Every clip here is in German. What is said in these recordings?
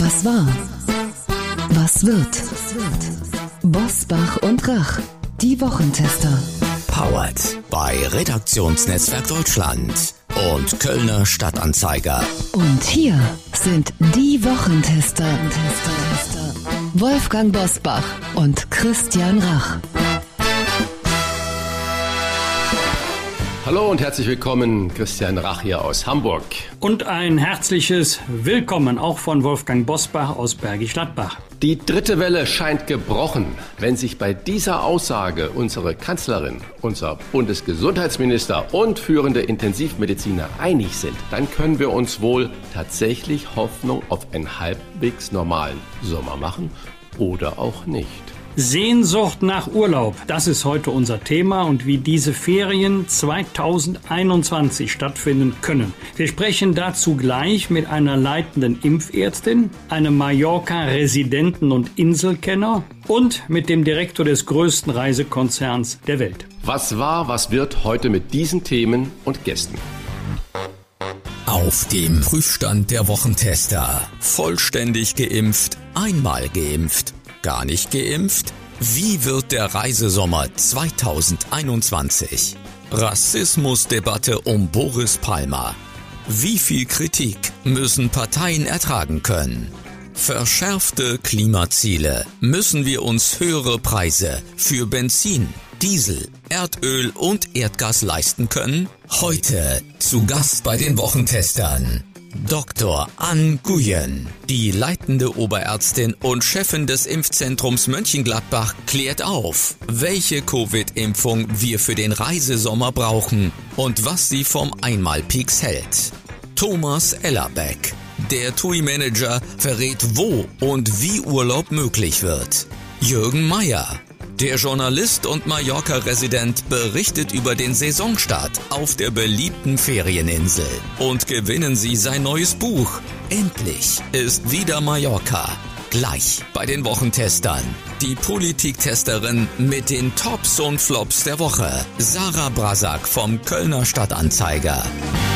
Was war? Was wird? Bosbach und Rach, die Wochentester. Powered bei Redaktionsnetzwerk Deutschland und Kölner Stadtanzeiger. Und hier sind die Wochentester. Wolfgang Bosbach und Christian Rach. Hallo und herzlich willkommen, Christian Rach hier aus Hamburg. Und ein herzliches Willkommen auch von Wolfgang Bosbach aus Bergisch Gladbach. Die dritte Welle scheint gebrochen. Wenn sich bei dieser Aussage unsere Kanzlerin, unser Bundesgesundheitsminister und führende Intensivmediziner einig sind, dann können wir uns wohl tatsächlich Hoffnung auf einen halbwegs normalen Sommer machen oder auch nicht. Sehnsucht nach Urlaub, das ist heute unser Thema und wie diese Ferien 2021 stattfinden können. Wir sprechen dazu gleich mit einer leitenden Impfärztin, einem Mallorca-Residenten und Inselkenner und mit dem Direktor des größten Reisekonzerns der Welt. Was war, was wird heute mit diesen Themen und Gästen? Auf dem Prüfstand der Wochentester. Vollständig geimpft, einmal geimpft. Gar nicht geimpft? Wie wird der Reisesommer 2021? Rassismusdebatte um Boris Palmer. Wie viel Kritik müssen Parteien ertragen können? Verschärfte Klimaziele. Müssen wir uns höhere Preise für Benzin, Diesel, Erdöl und Erdgas leisten können? Heute zu Gast bei den Wochentestern Dr. An Nguyen, die leitende Oberärztin und Chefin des Impfzentrums Mönchengladbach, klärt auf, welche Covid-Impfung wir für den Reisesommer brauchen und was sie vom Einmalpeaks hält. Thomas Ellerbeck, der TUI-Manager, verrät, wo und wie Urlaub möglich wird. Jürgen Mayer, der Journalist und Mallorca-Resident, berichtet über den Saisonstart auf der beliebten Ferieninsel. Und gewinnen Sie sein neues Buch. Endlich ist wieder Mallorca. Gleich bei den Wochentestern. Die Politiktesterin mit den Tops und Flops der Woche. Sarah Brasak vom Kölner Stadtanzeiger.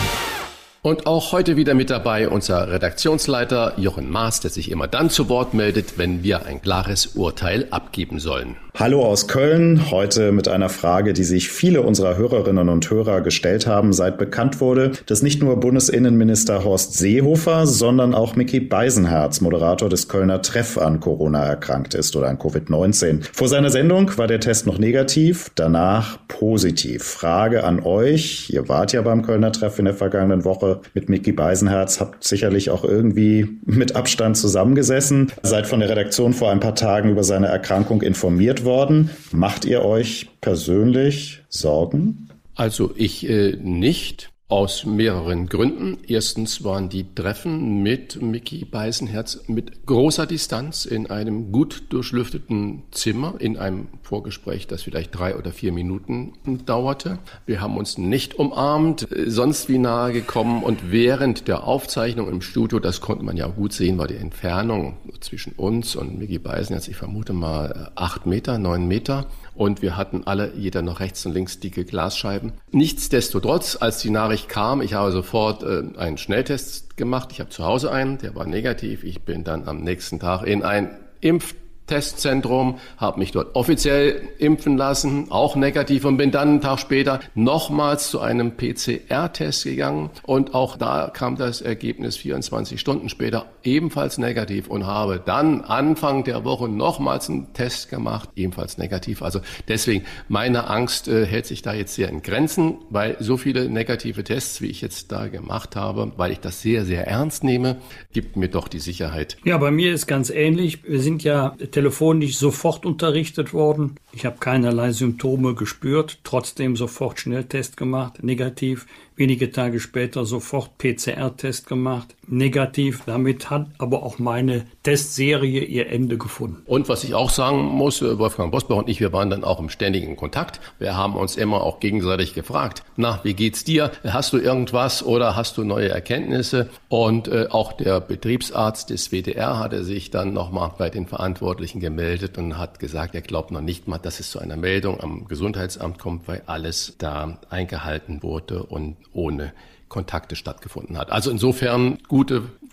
Und auch heute wieder mit dabei unser Redaktionsleiter Jochen Maas, der sich immer dann zu Wort meldet, wenn wir ein klares Urteil abgeben sollen. Hallo aus Köln, heute mit einer Frage, die sich viele unserer Hörerinnen und Hörer gestellt haben, seit bekannt wurde, dass nicht nur Bundesinnenminister Horst Seehofer, sondern auch Micky Beisenherz, Moderator des Kölner Treff, an Corona erkrankt ist oder an Covid-19. Vor seiner Sendung war der Test noch negativ, danach positiv. Frage an euch, ihr wart ja beim Kölner Treff in der vergangenen Woche mit Micky Beisenherz, habt sicherlich auch irgendwie mit Abstand zusammengesessen, seid von der Redaktion vor ein paar Tagen über seine Erkrankung informiert worden. Macht ihr euch persönlich Sorgen? Also ich nicht. Aus mehreren Gründen. Erstens waren die Treffen mit Micky Beisenherz mit großer Distanz in einem gut durchlüfteten Zimmer, in einem Vorgespräch, das vielleicht 3 oder 4 Minuten dauerte. Wir haben uns nicht umarmt, sonst wie nahe gekommen, und während der Aufzeichnung im Studio, das konnte man ja gut sehen, war die Entfernung zwischen uns und Micky Beisenherz, ich vermute mal 8 Meter, 9 Meter. Und wir hatten alle, jeder noch rechts und links, dicke Glasscheiben. Nichtsdestotrotz, als die Nachricht kam, ich habe sofort einen Schnelltest gemacht. Ich habe zu Hause einen, der war negativ. Ich bin dann am nächsten Tag in ein Impftestzentrum, habe mich dort offiziell impfen lassen, auch negativ, und bin dann einen Tag später nochmals zu einem PCR-Test gegangen, und auch da kam das Ergebnis 24 Stunden später ebenfalls negativ, und habe dann Anfang der Woche nochmals einen Test gemacht, ebenfalls negativ. Also deswegen, meine Angst hält sich da jetzt sehr in Grenzen, weil so viele negative Tests, wie ich jetzt da gemacht habe, weil ich das sehr, sehr ernst nehme, gibt mir doch die Sicherheit. Ja, bei mir ist ganz ähnlich. Wir sind ja telefonisch sofort unterrichtet worden. Ich habe keinerlei Symptome gespürt, trotzdem sofort Schnelltest gemacht, negativ. Wenige Tage später sofort PCR-Test gemacht, negativ. Damit hat aber auch meine Testserie ihr Ende gefunden. Und was ich auch sagen muss, Wolfgang Bosbach und ich, wir waren dann auch im ständigen Kontakt. Wir haben uns immer auch gegenseitig gefragt, na, wie geht's dir? Hast du irgendwas oder hast du neue Erkenntnisse? Und auch der Betriebsarzt des WDR hatte sich dann nochmal bei den Verantwortlichen gemeldet und hat gesagt, er glaubt noch nicht mal, dass es zu einer Meldung am Gesundheitsamt kommt, weil alles da eingehalten wurde und ohne Kontakte stattgefunden hat. Also insofern gute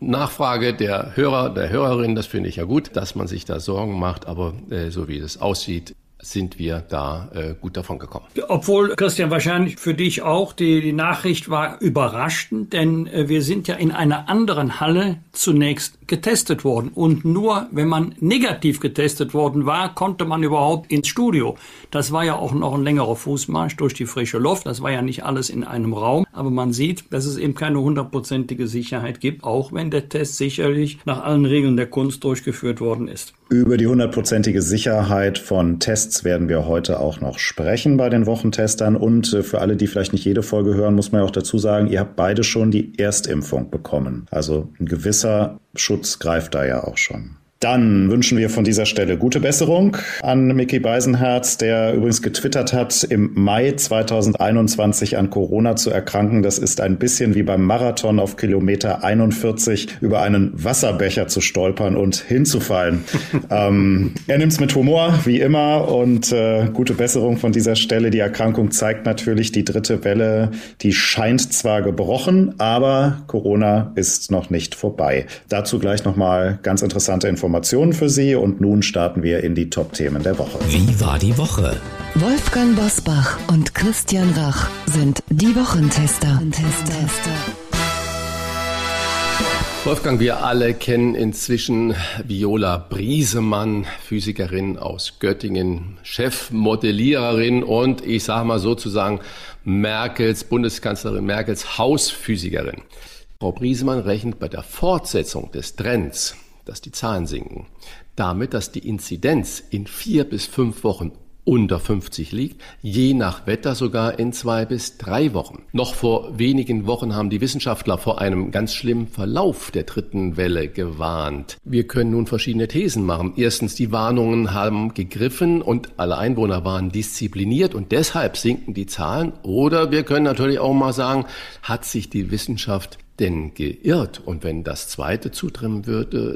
Nachfrage der Hörer, der Hörerin, das finde ich ja gut, dass man sich da Sorgen macht, aber so wie es aussieht, sind wir da gut davon gekommen. Obwohl, Christian, wahrscheinlich für dich auch, die Nachricht war überraschend, denn wir sind ja in einer anderen Halle zunächst getestet worden. Und nur wenn man negativ getestet worden war, konnte man überhaupt ins Studio. Das war ja auch noch ein längerer Fußmarsch durch die frische Luft. Das war ja nicht alles in einem Raum. Aber man sieht, dass es eben keine 100%ige Sicherheit gibt, auch wenn der Test sicherlich nach allen Regeln der Kunst durchgeführt worden ist. Über die 100%ige Sicherheit von Tests werden wir heute auch noch sprechen bei den Wochentestern. Und für alle, die vielleicht nicht jede Folge hören, muss man ja auch dazu sagen, ihr habt beide schon die Erstimpfung bekommen. Also ein gewisser Schutz greift da ja auch schon. Dann wünschen wir von dieser Stelle gute Besserung an Mickey Beisenherz, der übrigens getwittert hat, im Mai 2021 an Corona zu erkranken. Das ist ein bisschen wie beim Marathon auf Kilometer 41 über einen Wasserbecher zu stolpern und hinzufallen. Er nimmt es mit Humor, wie immer, und gute Besserung von dieser Stelle. Die Erkrankung zeigt natürlich, die dritte Welle, die scheint zwar gebrochen, aber Corona ist noch nicht vorbei. Dazu gleich nochmal ganz interessante Informationen für Sie, und nun starten wir in die Top-Themen der Woche. Wie war die Woche? Wolfgang Bosbach und Christian Rach sind die Wochentester. Wolfgang, wir alle kennen inzwischen Viola Briesemann, Physikerin aus Göttingen, Chefmodelliererin und ich sage mal sozusagen Bundeskanzlerin Merkels Hausphysikerin. Frau Briesemann rechnet bei der Fortsetzung des Trends, dass die Zahlen sinken, damit, dass die Inzidenz in 4 bis 5 Wochen unter 50 liegt, je nach Wetter sogar in 2 bis 3 Wochen. Noch vor wenigen Wochen haben die Wissenschaftler vor einem ganz schlimmen Verlauf der dritten Welle gewarnt. Wir können nun verschiedene Thesen machen. Erstens, die Warnungen haben gegriffen und alle Einwohner waren diszipliniert und deshalb sinken die Zahlen. Oder wir können natürlich auch mal sagen, hat sich die Wissenschaft denn geirrt? Und wenn das Zweite zutreffen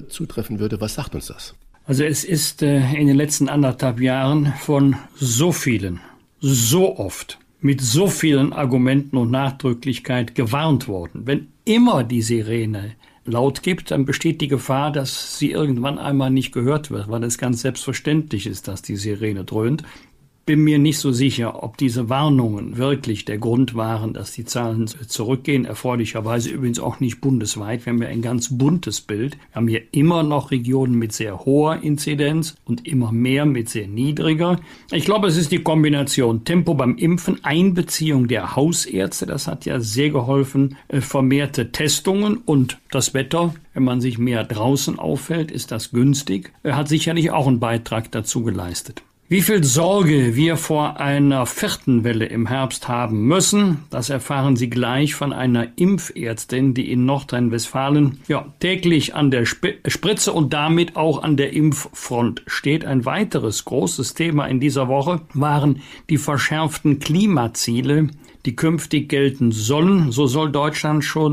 würde, was sagt uns das? Also es ist in den letzten 1,5 Jahren von so vielen, so oft, mit so vielen Argumenten und Nachdrücklichkeit gewarnt worden. Wenn immer die Sirene laut gibt, dann besteht die Gefahr, dass sie irgendwann einmal nicht gehört wird, weil es ganz selbstverständlich ist, dass die Sirene dröhnt. Bin mir nicht so sicher, ob diese Warnungen wirklich der Grund waren, dass die Zahlen zurückgehen. Erfreulicherweise übrigens auch nicht bundesweit. Wir haben ja ein ganz buntes Bild. Wir haben hier immer noch Regionen mit sehr hoher Inzidenz und immer mehr mit sehr niedriger. Ich glaube, es ist die Kombination Tempo beim Impfen, Einbeziehung der Hausärzte. Das hat ja sehr geholfen. Vermehrte Testungen und das Wetter. Wenn man sich mehr draußen aufhält, ist das günstig. Hat sicherlich auch einen Beitrag dazu geleistet. Wie viel Sorge wir vor einer 4. Welle im Herbst haben müssen, das erfahren Sie gleich von einer Impfärztin, die in Nordrhein-Westfalen täglich an der Spritze und damit auch an der Impffront steht. Ein weiteres großes Thema in dieser Woche waren die verschärften Klimaziele, die künftig gelten sollen. So soll Deutschland schon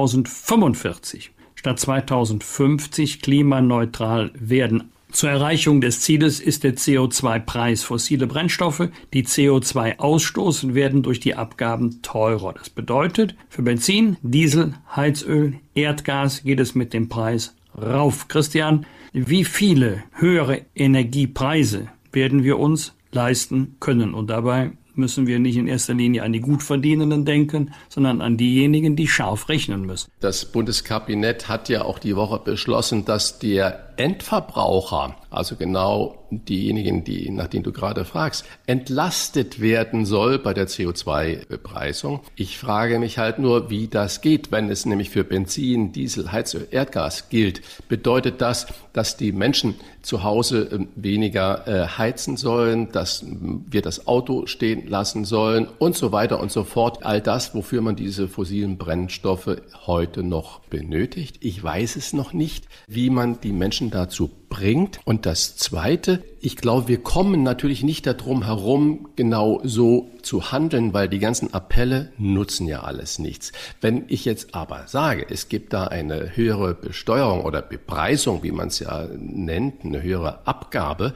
2045 statt 2050 klimaneutral werden. Zur Erreichung des Zieles ist der CO2-Preis. Fossile Brennstoffe, die CO2 ausstoßen, werden durch die Abgaben teurer. Das bedeutet, für Benzin, Diesel, Heizöl, Erdgas geht es mit dem Preis rauf. Christian, wie viele höhere Energiepreise werden wir uns leisten können? Und dabei müssen wir nicht in erster Linie an die Gutverdienenden denken, sondern an diejenigen, die scharf rechnen müssen. Das Bundeskabinett hat ja auch die Woche beschlossen, dass der Endverbraucher, also genau diejenigen, nach denen du gerade fragst, entlastet werden soll bei der CO2-Bepreisung. Ich frage mich halt nur, wie das geht, wenn es nämlich für Benzin, Diesel, Heizöl, Erdgas gilt. Bedeutet das, dass die Menschen zu Hause weniger heizen sollen, dass wir das Auto stehen lassen sollen und so weiter und so fort. All das, wofür man diese fossilen Brennstoffe heute noch benötigt. Ich weiß es noch nicht, wie man die Menschen dazu bringt. Und das Zweite, ich glaube, wir kommen natürlich nicht darum herum, genau so zu handeln, weil die ganzen Appelle nutzen ja alles nichts. Wenn ich jetzt aber sage, es gibt da eine höhere Besteuerung oder Bepreisung, wie man es ja nennt, eine höhere Abgabe,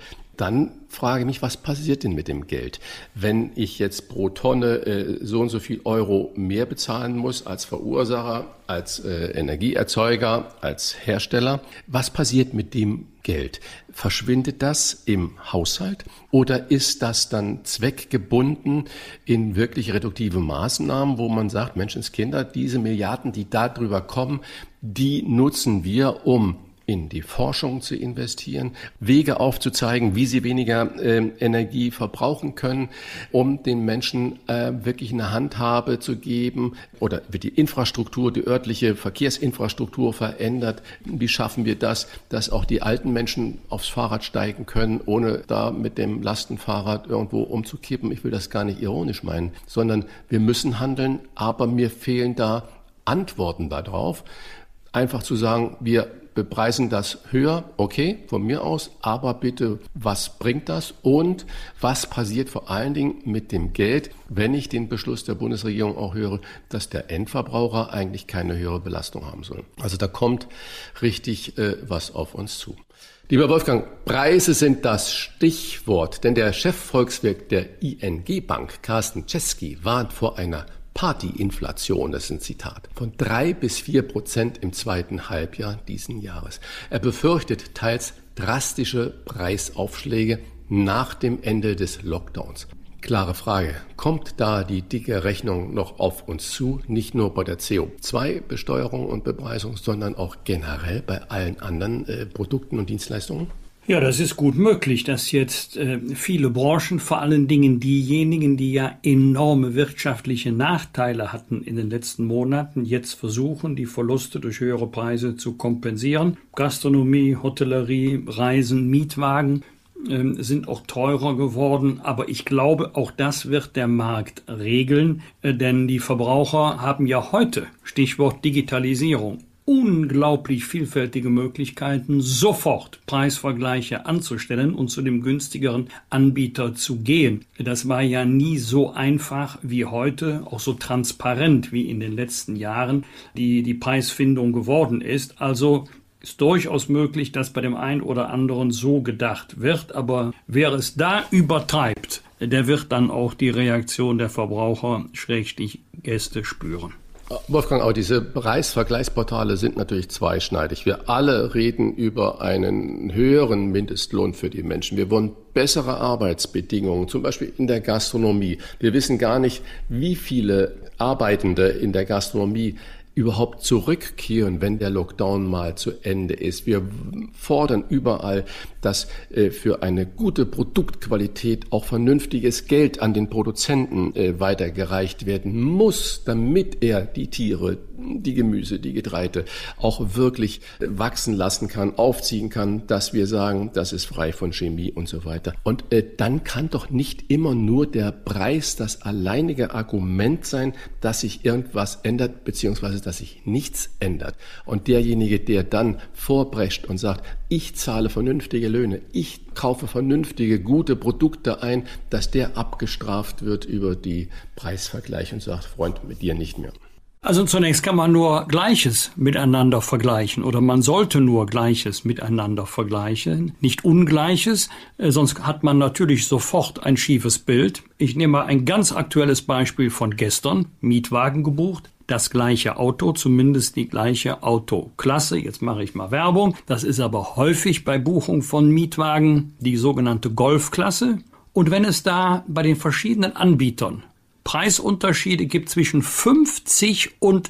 dann frage ich mich, was passiert denn mit dem Geld? Wenn ich jetzt pro Tonne so und so viel Euro mehr bezahlen muss als Verursacher, als Energieerzeuger, als Hersteller, was passiert mit dem Geld? Verschwindet das im Haushalt oder ist das dann zweckgebunden in wirklich reduktive Maßnahmen, wo man sagt, Menschenskinder, diese Milliarden, die da drüber kommen, die nutzen wir, um in die Forschung zu investieren, Wege aufzuzeigen, wie sie weniger Energie verbrauchen können, um den Menschen wirklich eine Handhabe zu geben, oder wird die Infrastruktur, die örtliche Verkehrsinfrastruktur verändert? Wie schaffen wir das, dass auch die alten Menschen aufs Fahrrad steigen können, ohne da mit dem Lastenfahrrad irgendwo umzukippen? Ich will das gar nicht ironisch meinen, sondern wir müssen handeln, aber mir fehlen da Antworten darauf. Einfach zu sagen, wir bepreisen das höher, okay, von mir aus, aber bitte, was bringt das und was passiert vor allen Dingen mit dem Geld, wenn ich den Beschluss der Bundesregierung auch höre, dass der Endverbraucher eigentlich keine höhere Belastung haben soll. Also da kommt richtig was auf uns zu. Lieber Wolfgang, Preise sind das Stichwort, denn der Chefvolkswirt der ING Bank, Carsten Cesky, warnt vor einer Partyinflation, das ist ein Zitat, von 3-4% im zweiten Halbjahr diesen Jahres. Er befürchtet teils drastische Preisaufschläge nach dem Ende des Lockdowns. Klare Frage, kommt da die dicke Rechnung noch auf uns zu, nicht nur bei der CO2-Besteuerung und Bepreisung, sondern auch generell bei allen anderen Produkten und Dienstleistungen? Ja, das ist gut möglich, dass jetzt viele Branchen, vor allen Dingen diejenigen, die ja enorme wirtschaftliche Nachteile hatten in den letzten Monaten, jetzt versuchen, die Verluste durch höhere Preise zu kompensieren. Gastronomie, Hotellerie, Reisen, Mietwagen sind auch teurer geworden, aber ich glaube, auch das wird der Markt regeln, denn die Verbraucher haben ja heute, Stichwort Digitalisierung, unglaublich vielfältige Möglichkeiten, sofort Preisvergleiche anzustellen und zu dem günstigeren Anbieter zu gehen. Das war ja nie so einfach wie heute, auch so transparent wie in den letzten Jahren die Preisfindung geworden ist. Also ist durchaus möglich, dass bei dem einen oder anderen so gedacht wird, aber wer es da übertreibt, der wird dann auch die Reaktion der Verbraucher, Gäste spüren. Wolfgang, auch diese Preisvergleichsportale sind natürlich zweischneidig. Wir alle reden über einen höheren Mindestlohn für die Menschen. Wir wollen bessere Arbeitsbedingungen, zum Beispiel in der Gastronomie. Wir wissen gar nicht, wie viele Arbeitende in der Gastronomie überhaupt zurückkehren, wenn der Lockdown mal zu Ende ist. Wir fordern überall, dass für eine gute Produktqualität auch vernünftiges Geld an den Produzenten weitergereicht werden muss, damit er die Tiere, die Gemüse, die Getreide auch wirklich wachsen lassen kann, aufziehen kann, dass wir sagen, das ist frei von Chemie und so weiter. Und dann kann doch nicht immer nur der Preis das alleinige Argument sein, dass sich irgendwas ändert, beziehungsweise dass sich nichts ändert. Und derjenige, der dann vorprescht und sagt, ich zahle vernünftige Löhne, ich kaufe vernünftige, gute Produkte ein, dass der abgestraft wird über die Preisvergleiche und sagt, Freund, mit dir nicht mehr. Also zunächst kann man nur Gleiches miteinander vergleichen oder man sollte nur Gleiches miteinander vergleichen, nicht Ungleiches, sonst hat man natürlich sofort ein schiefes Bild. Ich nehme mal ein ganz aktuelles Beispiel von gestern, Mietwagen gebucht. Das gleiche Auto, zumindest die gleiche Autoklasse. Jetzt mache ich mal Werbung. Das ist aber häufig bei Buchung von Mietwagen die sogenannte Golfklasse. Und wenn es da bei den verschiedenen Anbietern Preisunterschiede gibt zwischen 50 und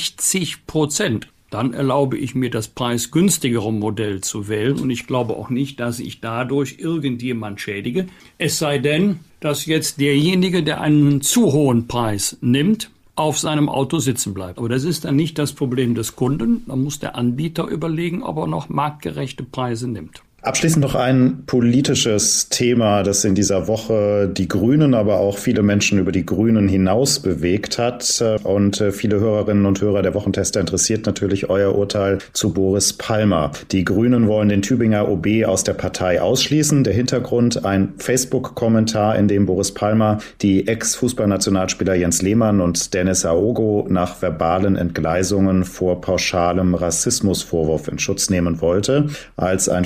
60%, dann erlaube ich mir das preisgünstigere Modell zu wählen. Und ich glaube auch nicht, dass ich dadurch irgendjemand schädige. Es sei denn, dass jetzt derjenige, der einen zu hohen Preis nimmt, auf seinem Auto sitzen bleibt. Aber das ist dann nicht das Problem des Kunden. Da muss der Anbieter überlegen, ob er noch marktgerechte Preise nimmt. Abschließend noch ein politisches Thema, das in dieser Woche die Grünen, aber auch viele Menschen über die Grünen hinaus bewegt hat. Und viele Hörerinnen und Hörer der Wochentester interessiert natürlich euer Urteil zu Boris Palmer. Die Grünen wollen den Tübinger OB aus der Partei ausschließen. Der Hintergrund: ein Facebook-Kommentar, in dem Boris Palmer die Ex-Fußballnationalspieler Jens Lehmann und Dennis Aogo nach verbalen Entgleisungen vor pauschalem Rassismusvorwurf in Schutz nehmen wollte. Als ein Facebook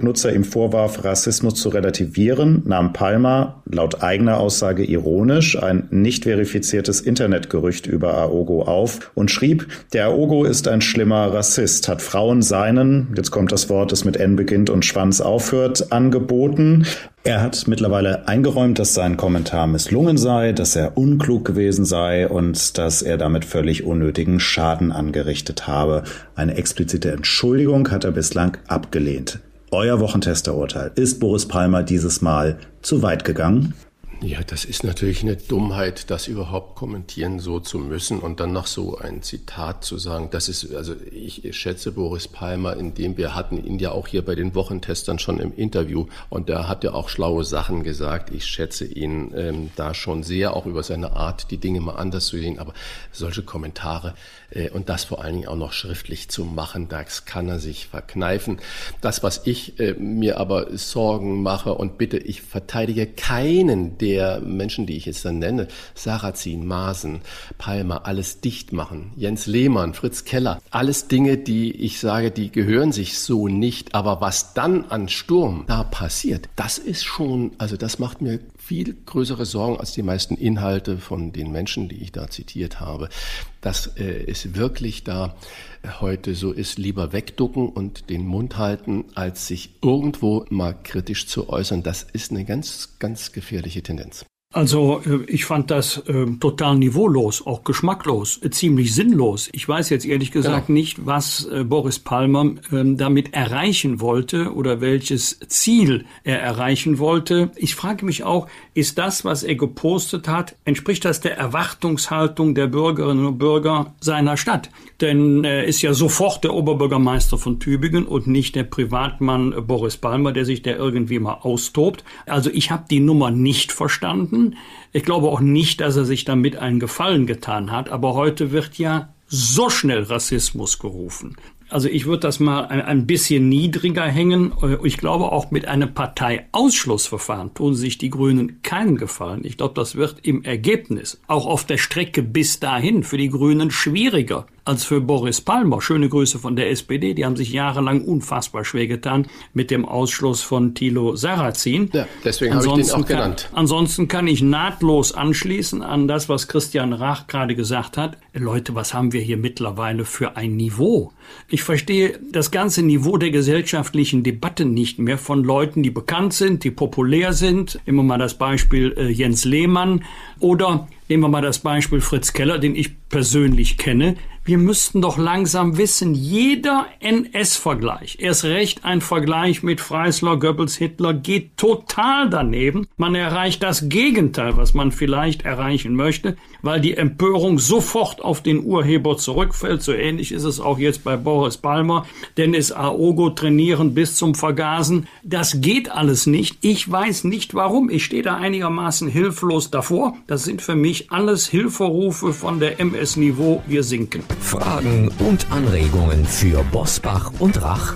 Facebook-Nutzer ihm vorwarf, Rassismus zu relativieren, nahm Palmer laut eigener Aussage ironisch ein nicht verifiziertes Internetgerücht über Aogo auf und schrieb, der Aogo ist ein schlimmer Rassist, hat Frauen seinen, jetzt kommt das Wort, das mit N beginnt und Schwanz aufhört, angeboten. Er hat mittlerweile eingeräumt, dass sein Kommentar misslungen sei, dass er unklug gewesen sei und dass er damit völlig unnötigen Schaden angerichtet habe. Eine explizite Entschuldigung hat er bislang abgelehnt. Euer Wochentesterurteil. Ist Boris Palmer dieses Mal zu weit gegangen? Ja, das ist natürlich eine Dummheit, das überhaupt kommentieren so zu müssen und dann noch so ein Zitat zu sagen. Das ist, also ich schätze Boris Palmer, wir hatten ihn ja auch hier bei den Wochentestern schon im Interview und da hat er auch schlaue Sachen gesagt. Ich schätze ihn da schon sehr, auch über seine Art, die Dinge mal anders zu sehen. Aber solche Kommentare und das vor allen Dingen auch noch schriftlich zu machen, das kann er sich verkneifen. Das, was ich mir aber Sorgen mache und bitte, ich verteidige keinen der Menschen, die ich jetzt dann nenne, Sarrazin, Maaßen, Palmer, alles dicht machen, Jens Lehmann, Fritz Keller, alles Dinge, die ich sage, die gehören sich so nicht, aber was dann an Sturm da passiert, das ist schon, also das macht mir viel größere Sorgen als die meisten Inhalte von den Menschen, die ich da zitiert habe. Dass es wirklich da heute so ist, lieber wegducken und den Mund halten, als sich irgendwo mal kritisch zu äußern. Das ist eine ganz, ganz gefährliche Tendenz. Also ich fand das total niveaulos, auch geschmacklos, ziemlich sinnlos. Ich weiß jetzt ehrlich gesagt nicht, was Boris Palmer damit erreichen wollte oder welches Ziel er erreichen wollte. Ich frage mich auch, ist das, was er gepostet hat, entspricht das der Erwartungshaltung der Bürgerinnen und Bürger seiner Stadt? Denn er ist ja sofort der Oberbürgermeister von Tübingen und nicht der Privatmann Boris Palmer, der sich da irgendwie mal austobt. Also ich habe die Nummer nicht verstanden. Ich glaube auch nicht, dass er sich damit einen Gefallen getan hat, aber heute wird ja so schnell Rassismus gerufen. Also ich würde das mal ein bisschen niedriger hängen. Ich glaube, auch mit einem Parteiausschlussverfahren tun sich die Grünen keinen Gefallen. Ich glaube, das wird im Ergebnis auch auf der Strecke bis dahin für die Grünen schwieriger als für Boris Palmer. Schöne Grüße von der SPD. Die haben sich jahrelang unfassbar schwer getan mit dem Ausschluss von Thilo Sarrazin. Ja, deswegen habe ich den auch genannt. Ansonsten kann ich nahtlos anschließen an das, was Christian Rach gerade gesagt hat. Leute, was haben wir hier mittlerweile für ein Niveau? Ich verstehe das ganze Niveau der gesellschaftlichen Debatte nicht mehr von Leuten, die bekannt sind, die populär sind. Nehmen wir mal das Beispiel Jens Lehmann oder nehmen wir mal das Beispiel Fritz Keller, den ich persönlich kenne. Wir müssten doch langsam wissen, jeder NS-Vergleich, erst recht ein Vergleich mit Freisler, Goebbels, Hitler, geht total daneben. Man erreicht das Gegenteil, was man vielleicht erreichen möchte, weil die Empörung sofort auf den Urheber zurückfällt. So ähnlich ist es auch jetzt bei Boris Palmer. Dennis Aogo trainieren bis zum Vergasen. Das geht alles nicht. Ich weiß nicht warum. Ich stehe da einigermaßen hilflos davor. Das sind für mich alles Hilferufe von der MS-Niveau. Wir sinken. Fragen und Anregungen für Bosbach und Rach?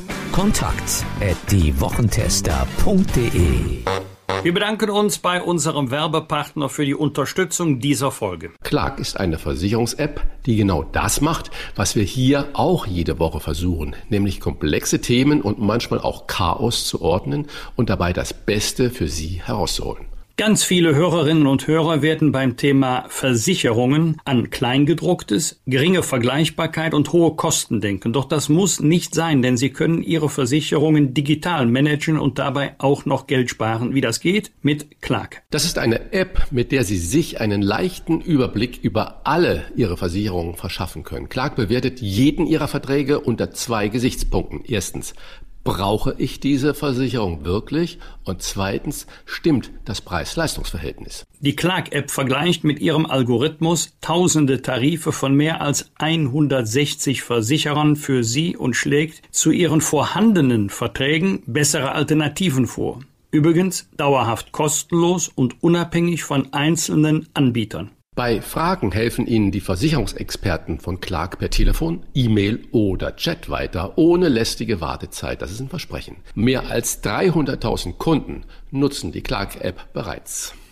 kontakt@diewochentester.de. Wir bedanken uns bei unserem Werbepartner für die Unterstützung dieser Folge. Clark ist eine Versicherungs-App, die genau das macht, was wir hier auch jede Woche versuchen, nämlich komplexe Themen und manchmal auch Chaos zu ordnen und dabei das Beste für Sie herauszuholen. Ganz viele Hörerinnen und Hörer werden beim Thema Versicherungen an Kleingedrucktes, geringe Vergleichbarkeit und hohe Kosten denken. Doch das muss nicht sein, denn Sie können Ihre Versicherungen digital managen und dabei auch noch Geld sparen. Wie das geht? Mit Clark. Das ist eine App, mit der Sie sich einen leichten Überblick über alle Ihre Versicherungen verschaffen können. Clark bewertet jeden Ihrer Verträge unter 2 Gesichtspunkten. Erstens: Brauche ich diese Versicherung wirklich? Und zweitens, stimmt das Preis-Leistungs-Verhältnis? Die Clark-App vergleicht mit ihrem Algorithmus tausende Tarife von mehr als 160 Versicherern für Sie und schlägt zu Ihren vorhandenen Verträgen bessere Alternativen vor. Übrigens dauerhaft kostenlos und unabhängig von einzelnen Anbietern. Bei Fragen helfen Ihnen die Versicherungsexperten von Clark per Telefon, E-Mail oder Chat weiter, ohne lästige Wartezeit. Das ist ein Versprechen. Mehr als 300.000 Kunden nutzen die Clark-App bereits.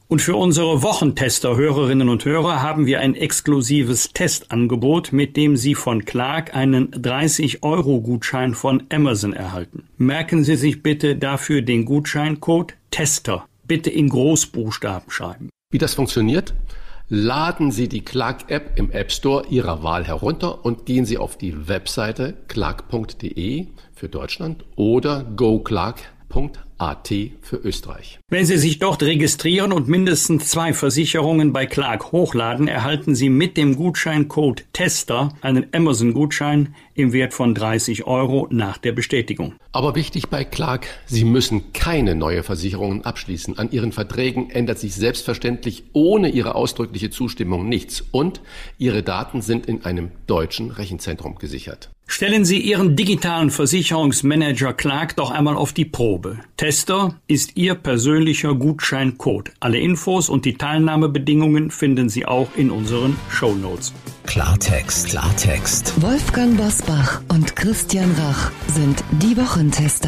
Und für unsere Wochentester, Hörerinnen und Hörer, haben wir ein exklusives Testangebot, mit dem Sie von Clark einen 30-Euro-Gutschein von Amazon erhalten. Merken Sie sich bitte dafür den Gutscheincode TESTER. Bitte in Großbuchstaben schreiben. Wie das funktioniert? Laden Sie die Clark-App im App Store Ihrer Wahl herunter und gehen Sie auf die Webseite clark.de für Deutschland oder goclark.at für Österreich. Wenn Sie sich dort registrieren und mindestens 2 Versicherungen bei Clark hochladen, erhalten Sie mit dem Gutscheincode TESTER einen Amazon-Gutschein im Wert von 30 Euro nach der Bestätigung. Aber wichtig bei Clark, Sie müssen keine neue Versicherungen abschließen. An Ihren Verträgen ändert sich selbstverständlich ohne Ihre ausdrückliche Zustimmung nichts und Ihre Daten sind in einem deutschen Rechenzentrum gesichert. Stellen Sie Ihren digitalen Versicherungsmanager Clark doch einmal auf die Probe. TESTER ist Ihr persönlicher Gutscheincode. Alle Infos und die Teilnahmebedingungen finden Sie auch in unseren Shownotes. Klartext. Wolfgang Bosbach und Christian Rach sind die Wochentester.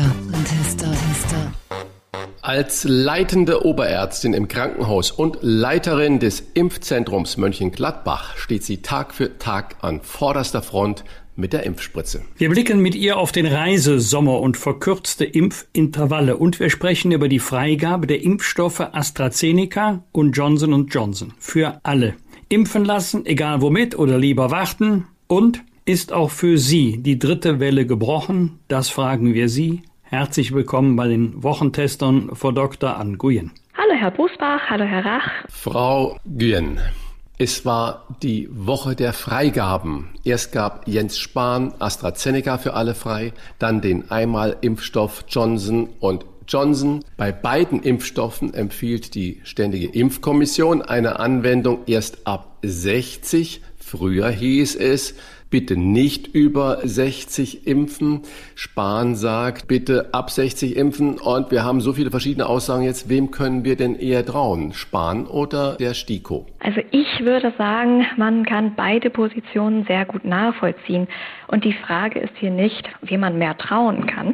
Als leitende Oberärztin im Krankenhaus und Leiterin des Impfzentrums Mönchengladbach steht sie Tag für Tag an vorderster Front mit der Impfspritze. Wir blicken mit ihr auf den Reisesommer und verkürzte Impfintervalle und wir sprechen über die Freigabe der Impfstoffe AstraZeneca und Johnson & Johnson. Für alle. Impfen lassen, egal womit oder lieber warten. Und ist auch für Sie die 3. Welle gebrochen? Das fragen wir Sie. Herzlich willkommen bei den Wochentestern, Frau Dr. Ann Nguyen. Hallo Herr Bosbach, hallo Herr Rach. Frau Nguyen, es war die Woche der Freigaben. Erst gab Jens Spahn AstraZeneca für alle frei, dann den Einmalimpfstoff Johnson & Johnson. Bei beiden Impfstoffen empfiehlt die Ständige Impfkommission eine Anwendung erst ab 60. Früher hieß es, bitte nicht über 60 impfen. Spahn sagt, bitte ab 60 impfen. Und wir haben so viele verschiedene Aussagen jetzt. Wem können wir denn eher trauen? Spahn oder der STIKO? Also ich würde sagen, man kann beide Positionen sehr gut nachvollziehen. Und die Frage ist hier nicht, wem man mehr trauen kann.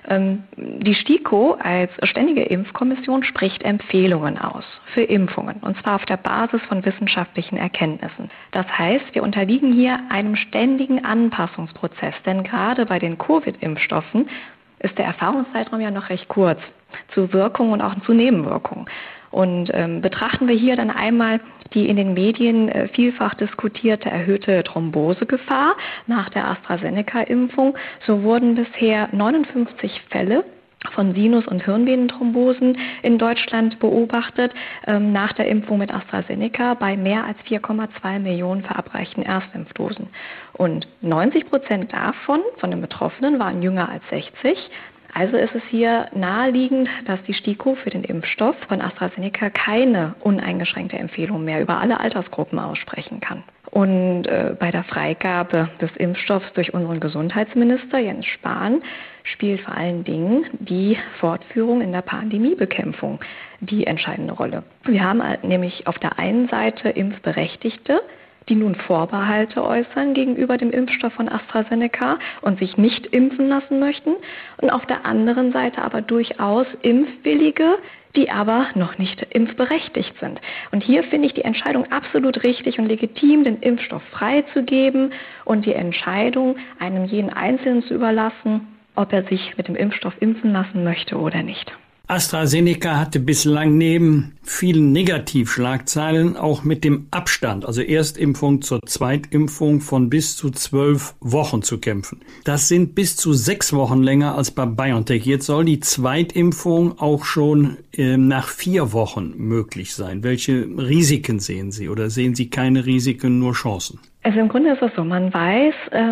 Die STIKO als Ständige Impfkommission spricht Empfehlungen aus für Impfungen. Und zwar auf der Basis von wissenschaftlichen Erkenntnissen. Das heißt, wir unterliegen hier einem ständigen Anpassungsprozess. Denn gerade bei den Covid-Impfstoffen ist der Erfahrungszeitraum ja noch recht kurz zu Wirkungen und auch zu Nebenwirkungen. Und betrachten wir hier dann einmal die in den Medien vielfach diskutierte erhöhte Thrombosegefahr nach der AstraZeneca-Impfung, so wurden bisher 59 Fälle von Sinus- und Hirnvenenthrombosen in Deutschland beobachtet nach der Impfung mit AstraZeneca bei mehr als 4,2 Millionen verabreichten Erstimpfdosen. Und 90% davon, von den Betroffenen, waren jünger als 60. Also ist es hier naheliegend, dass die STIKO für den Impfstoff von AstraZeneca keine uneingeschränkte Empfehlung mehr über alle Altersgruppen aussprechen kann. Und bei der Freigabe des Impfstoffs durch unseren Gesundheitsminister Jens Spahn spielt vor allen Dingen die Fortführung in der Pandemiebekämpfung die entscheidende Rolle. Wir haben nämlich auf der einen Seite Impfberechtigte, die nun Vorbehalte äußern gegenüber dem Impfstoff von AstraZeneca und sich nicht impfen lassen möchten. Und auf der anderen Seite aber durchaus Impfwillige, die aber noch nicht impfberechtigt sind. Und hier finde ich die Entscheidung absolut richtig und legitim, den Impfstoff freizugeben und die Entscheidung einem jeden Einzelnen zu überlassen, ob er sich mit dem Impfstoff impfen lassen möchte oder nicht. AstraZeneca hatte bislang neben vielen Negativschlagzeilen auch mit dem Abstand, also Erstimpfung zur Zweitimpfung von bis zu 12 Wochen zu kämpfen. Das sind bis zu 6 Wochen länger als bei BioNTech. Jetzt soll die Zweitimpfung auch schon nach 4 Wochen möglich sein. Welche Risiken sehen Sie oder sehen Sie keine Risiken, nur Chancen? Also im Grunde ist es so, man weiß,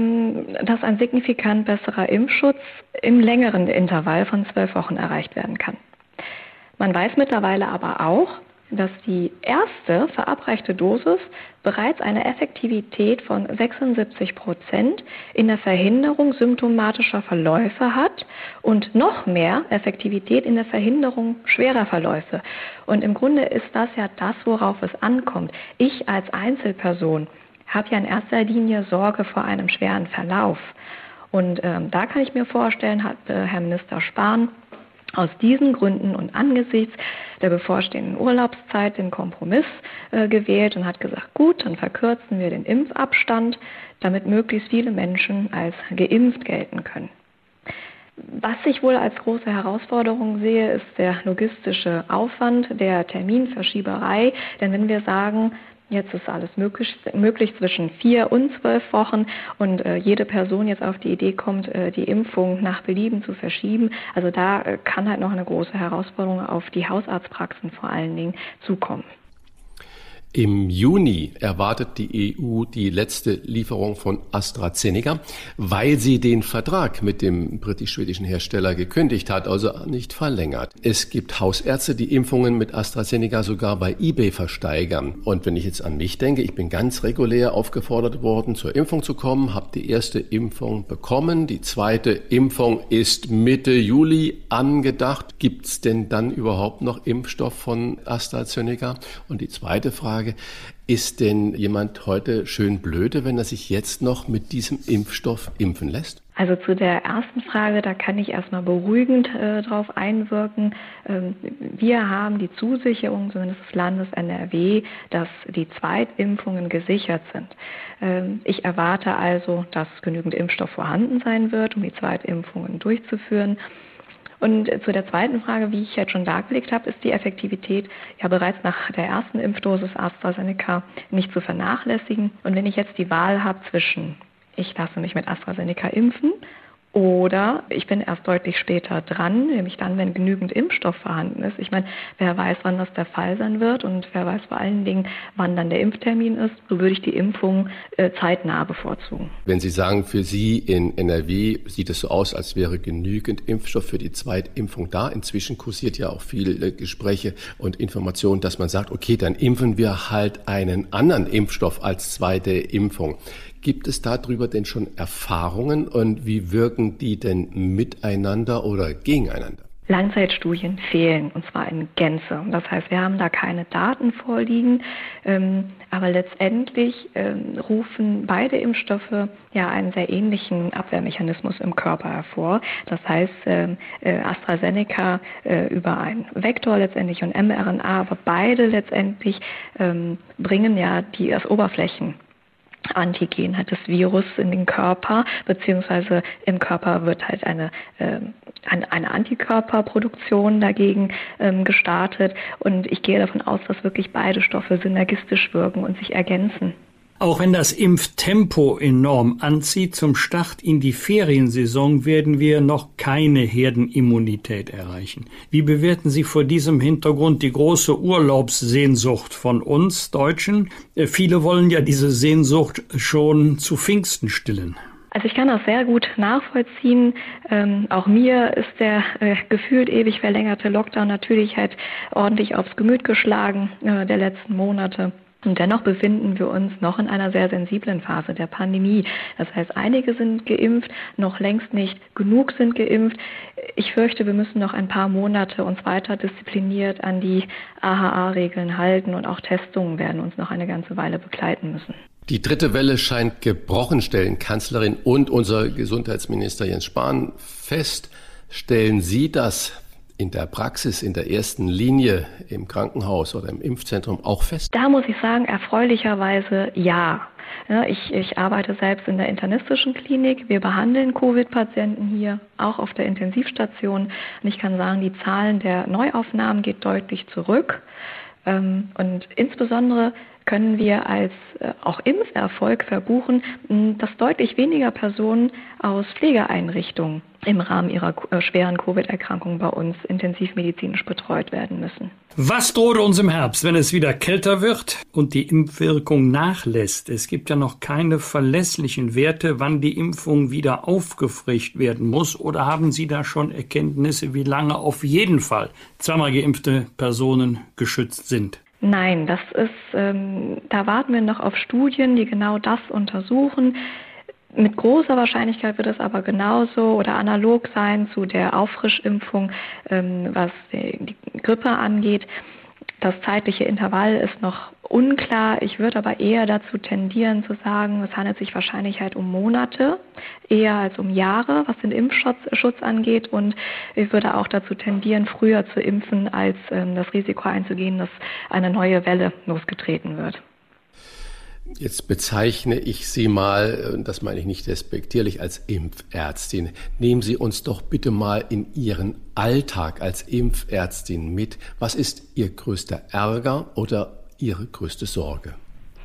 dass ein signifikant besserer Impfschutz im längeren Intervall von 12 Wochen erreicht werden kann. Man weiß mittlerweile aber auch, dass die erste verabreichte Dosis bereits eine Effektivität von 76% in der Verhinderung symptomatischer Verläufe hat und noch mehr Effektivität in der Verhinderung schwerer Verläufe. Und im Grunde ist das ja das, worauf es ankommt. Ich als Einzelperson habe ja in erster Linie Sorge vor einem schweren Verlauf. Und da kann ich mir vorstellen, hat Herr Minister Spahn aus diesen Gründen und angesichts der bevorstehenden Urlaubszeit den Kompromiss gewählt und hat gesagt, gut, dann verkürzen wir den Impfabstand, damit möglichst viele Menschen als geimpft gelten können. Was ich wohl als große Herausforderung sehe, ist der logistische Aufwand der Terminverschieberei. Denn wenn wir sagen, jetzt ist alles möglich zwischen 4 und 12 Wochen und jede Person jetzt auf die Idee kommt, die Impfung nach Belieben zu verschieben, also da kann halt noch eine große Herausforderung auf die Hausarztpraxen vor allen Dingen zukommen. Im Juni erwartet die EU die letzte Lieferung von AstraZeneca, weil sie den Vertrag mit dem britisch-schwedischen Hersteller gekündigt hat, also nicht verlängert. Es gibt Hausärzte, die Impfungen mit AstraZeneca sogar bei eBay versteigern. Und wenn ich jetzt an mich denke, ich bin ganz regulär aufgefordert worden, zur Impfung zu kommen, habe die erste Impfung bekommen. Die zweite Impfung ist Mitte Juli angedacht. Gibt es denn dann überhaupt noch Impfstoff von AstraZeneca? Und die zweite Frage, ist denn jemand heute schön blöde, wenn er sich jetzt noch mit diesem Impfstoff impfen lässt? Also zu der ersten Frage, da kann ich erstmal beruhigend drauf einwirken. Wir haben die Zusicherung, zumindest des Landes NRW, dass die Zweitimpfungen gesichert sind. Ich erwarte also, dass genügend Impfstoff vorhanden sein wird, um die Zweitimpfungen durchzuführen. Und zu der zweiten Frage, wie ich jetzt schon dargelegt habe, ist die Effektivität ja bereits nach der ersten Impfdosis AstraZeneca nicht zu vernachlässigen. Und wenn ich jetzt die Wahl habe zwischen, ich lasse mich mit AstraZeneca impfen oder ich bin erst deutlich später dran, nämlich dann, wenn genügend Impfstoff vorhanden ist. Ich meine, wer weiß, wann das der Fall sein wird und wer weiß vor allen Dingen, wann dann der Impftermin ist, so würde ich die Impfung zeitnah bevorzugen. Wenn Sie sagen, für Sie in NRW sieht es so aus, als wäre genügend Impfstoff für die Zweitimpfung da. Inzwischen kursiert ja auch viele Gespräche und Informationen, dass man sagt, okay, dann impfen wir halt einen anderen Impfstoff als zweite Impfung. Gibt es darüber denn schon Erfahrungen und wie wirken die denn miteinander oder gegeneinander? Langzeitstudien fehlen, und zwar in Gänze. Das heißt, wir haben da keine Daten vorliegen, aber letztendlich rufen beide Impfstoffe ja einen sehr ähnlichen Abwehrmechanismus im Körper hervor. Das heißt, AstraZeneca über einen Vektor letztendlich und mRNA, aber beide letztendlich bringen ja das Oberflächen Antigen hat das Virus in den Körper, beziehungsweise im Körper wird halt eine Antikörperproduktion dagegen gestartet. Und ich gehe davon aus, dass wirklich beide Stoffe synergistisch wirken und sich ergänzen. Auch wenn das Impftempo enorm anzieht, zum Start in die Feriensaison werden wir noch keine Herdenimmunität erreichen. Wie bewerten Sie vor diesem Hintergrund die große Urlaubssehnsucht von uns Deutschen? Viele wollen ja diese Sehnsucht schon zu Pfingsten stillen. Also ich kann das sehr gut nachvollziehen. Auch mir ist der gefühlt ewig verlängerte Lockdown natürlich halt ordentlich aufs Gemüt geschlagen der letzten Monate. Und dennoch befinden wir uns noch in einer sehr sensiblen Phase der Pandemie. Das heißt, einige sind geimpft, noch längst nicht genug sind geimpft. Ich fürchte, wir müssen noch ein paar Monate uns weiter diszipliniert an die AHA-Regeln halten und auch Testungen werden uns noch eine ganze Weile begleiten müssen. Die dritte Welle scheint gebrochen, stellen Kanzlerin und unser Gesundheitsminister Jens Spahn fest. Stellen Sie das in der Praxis, in der ersten Linie im Krankenhaus oder im Impfzentrum auch fest? Da muss ich sagen, erfreulicherweise ja. Ich arbeite selbst in der internistischen Klinik. Wir behandeln Covid-Patienten hier, auch auf der Intensivstation. Und ich kann sagen, die Zahlen der Neuaufnahmen geht deutlich zurück. Und insbesondere können wir als auch Impferfolg verbuchen, dass deutlich weniger Personen aus Pflegeeinrichtungen im Rahmen ihrer schweren Covid-Erkrankung bei uns intensivmedizinisch betreut werden müssen. Was droht uns im Herbst, wenn es wieder kälter wird und die Impfwirkung nachlässt? Es gibt ja noch keine verlässlichen Werte, wann die Impfung wieder aufgefrischt werden muss. Oder haben Sie da schon Erkenntnisse, wie lange auf jeden Fall zweimal geimpfte Personen geschützt sind? Nein, das ist, da warten wir noch auf Studien, die genau das untersuchen. Mit großer Wahrscheinlichkeit wird es aber genauso oder analog sein zu der Auffrischimpfung, was die Grippe angeht. Das zeitliche Intervall ist noch unklar. Ich würde aber eher dazu tendieren zu sagen, es handelt sich wahrscheinlich halt um Monate, eher als um Jahre, was den Impfschutz angeht. Und ich würde auch dazu tendieren, früher zu impfen, als das Risiko einzugehen, dass eine neue Welle losgetreten wird. Jetzt bezeichne ich Sie mal, das meine ich nicht despektierlich, als Impfärztin. Nehmen Sie uns doch bitte mal in Ihren Alltag als Impfärztin mit. Was ist Ihr größter Ärger oder Ihre größte Sorge?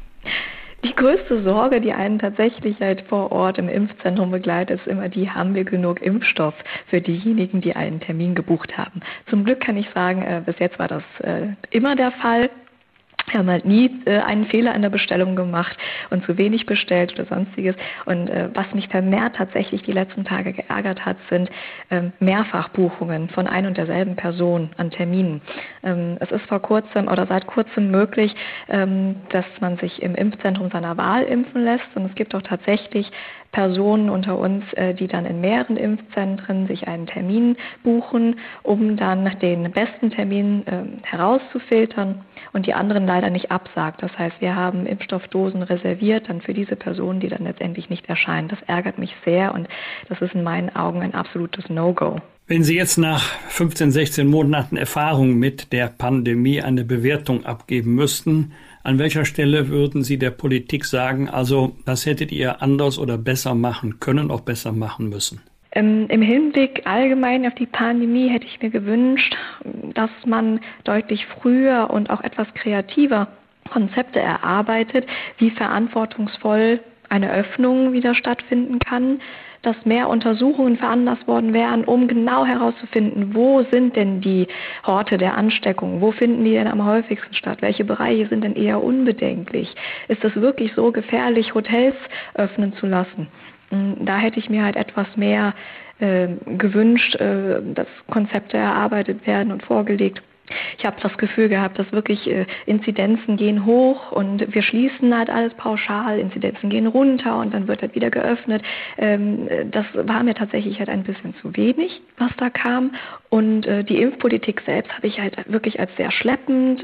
Die größte Sorge, die einen tatsächlich halt vor Ort im Impfzentrum begleitet, ist immer die, haben wir genug Impfstoff für diejenigen, die einen Termin gebucht haben. Zum Glück kann ich sagen, bis jetzt war das immer der Fall. Wir haben halt nie einen Fehler in der Bestellung gemacht und zu wenig bestellt oder sonstiges. Und was mich vermehrt tatsächlich die letzten Tage geärgert hat, sind Mehrfachbuchungen von ein und derselben Person an Terminen. Es ist vor kurzem oder seit kurzem möglich, dass man sich im Impfzentrum seiner Wahl impfen lässt. Und es gibt auch tatsächlich Personen unter uns, die dann in mehreren Impfzentren sich einen Termin buchen, um dann den besten Termin herauszufiltern und die anderen leider nicht absagt. Das heißt, wir haben Impfstoffdosen reserviert dann für diese Personen, die dann letztendlich nicht erscheinen. Das ärgert mich sehr und das ist in meinen Augen ein absolutes No-Go. Wenn Sie jetzt nach 15, 16 Monaten Erfahrung mit der Pandemie eine Bewertung abgeben müssten, an welcher Stelle würden Sie der Politik sagen, also das hättet ihr anders oder besser machen können, auch besser machen müssen? Im Hinblick allgemein auf die Pandemie hätte ich mir gewünscht, dass man deutlich früher und auch etwas kreativer Konzepte erarbeitet, wie verantwortungsvoll eine Öffnung wieder stattfinden kann, dass mehr Untersuchungen veranlasst worden wären, um genau herauszufinden, wo sind denn die Orte der Ansteckung, wo finden die denn am häufigsten statt, welche Bereiche sind denn eher unbedenklich, ist es wirklich so gefährlich, Hotels öffnen zu lassen? Da hätte ich mir halt etwas mehr gewünscht, dass Konzepte erarbeitet werden und vorgelegt. Ich habe das Gefühl gehabt, dass wirklich Inzidenzen gehen hoch und wir schließen halt alles pauschal, Inzidenzen gehen runter und dann wird halt wieder geöffnet. Das war mir tatsächlich halt ein bisschen zu wenig, was da kam. Und die Impfpolitik selbst habe ich halt wirklich als sehr schleppend,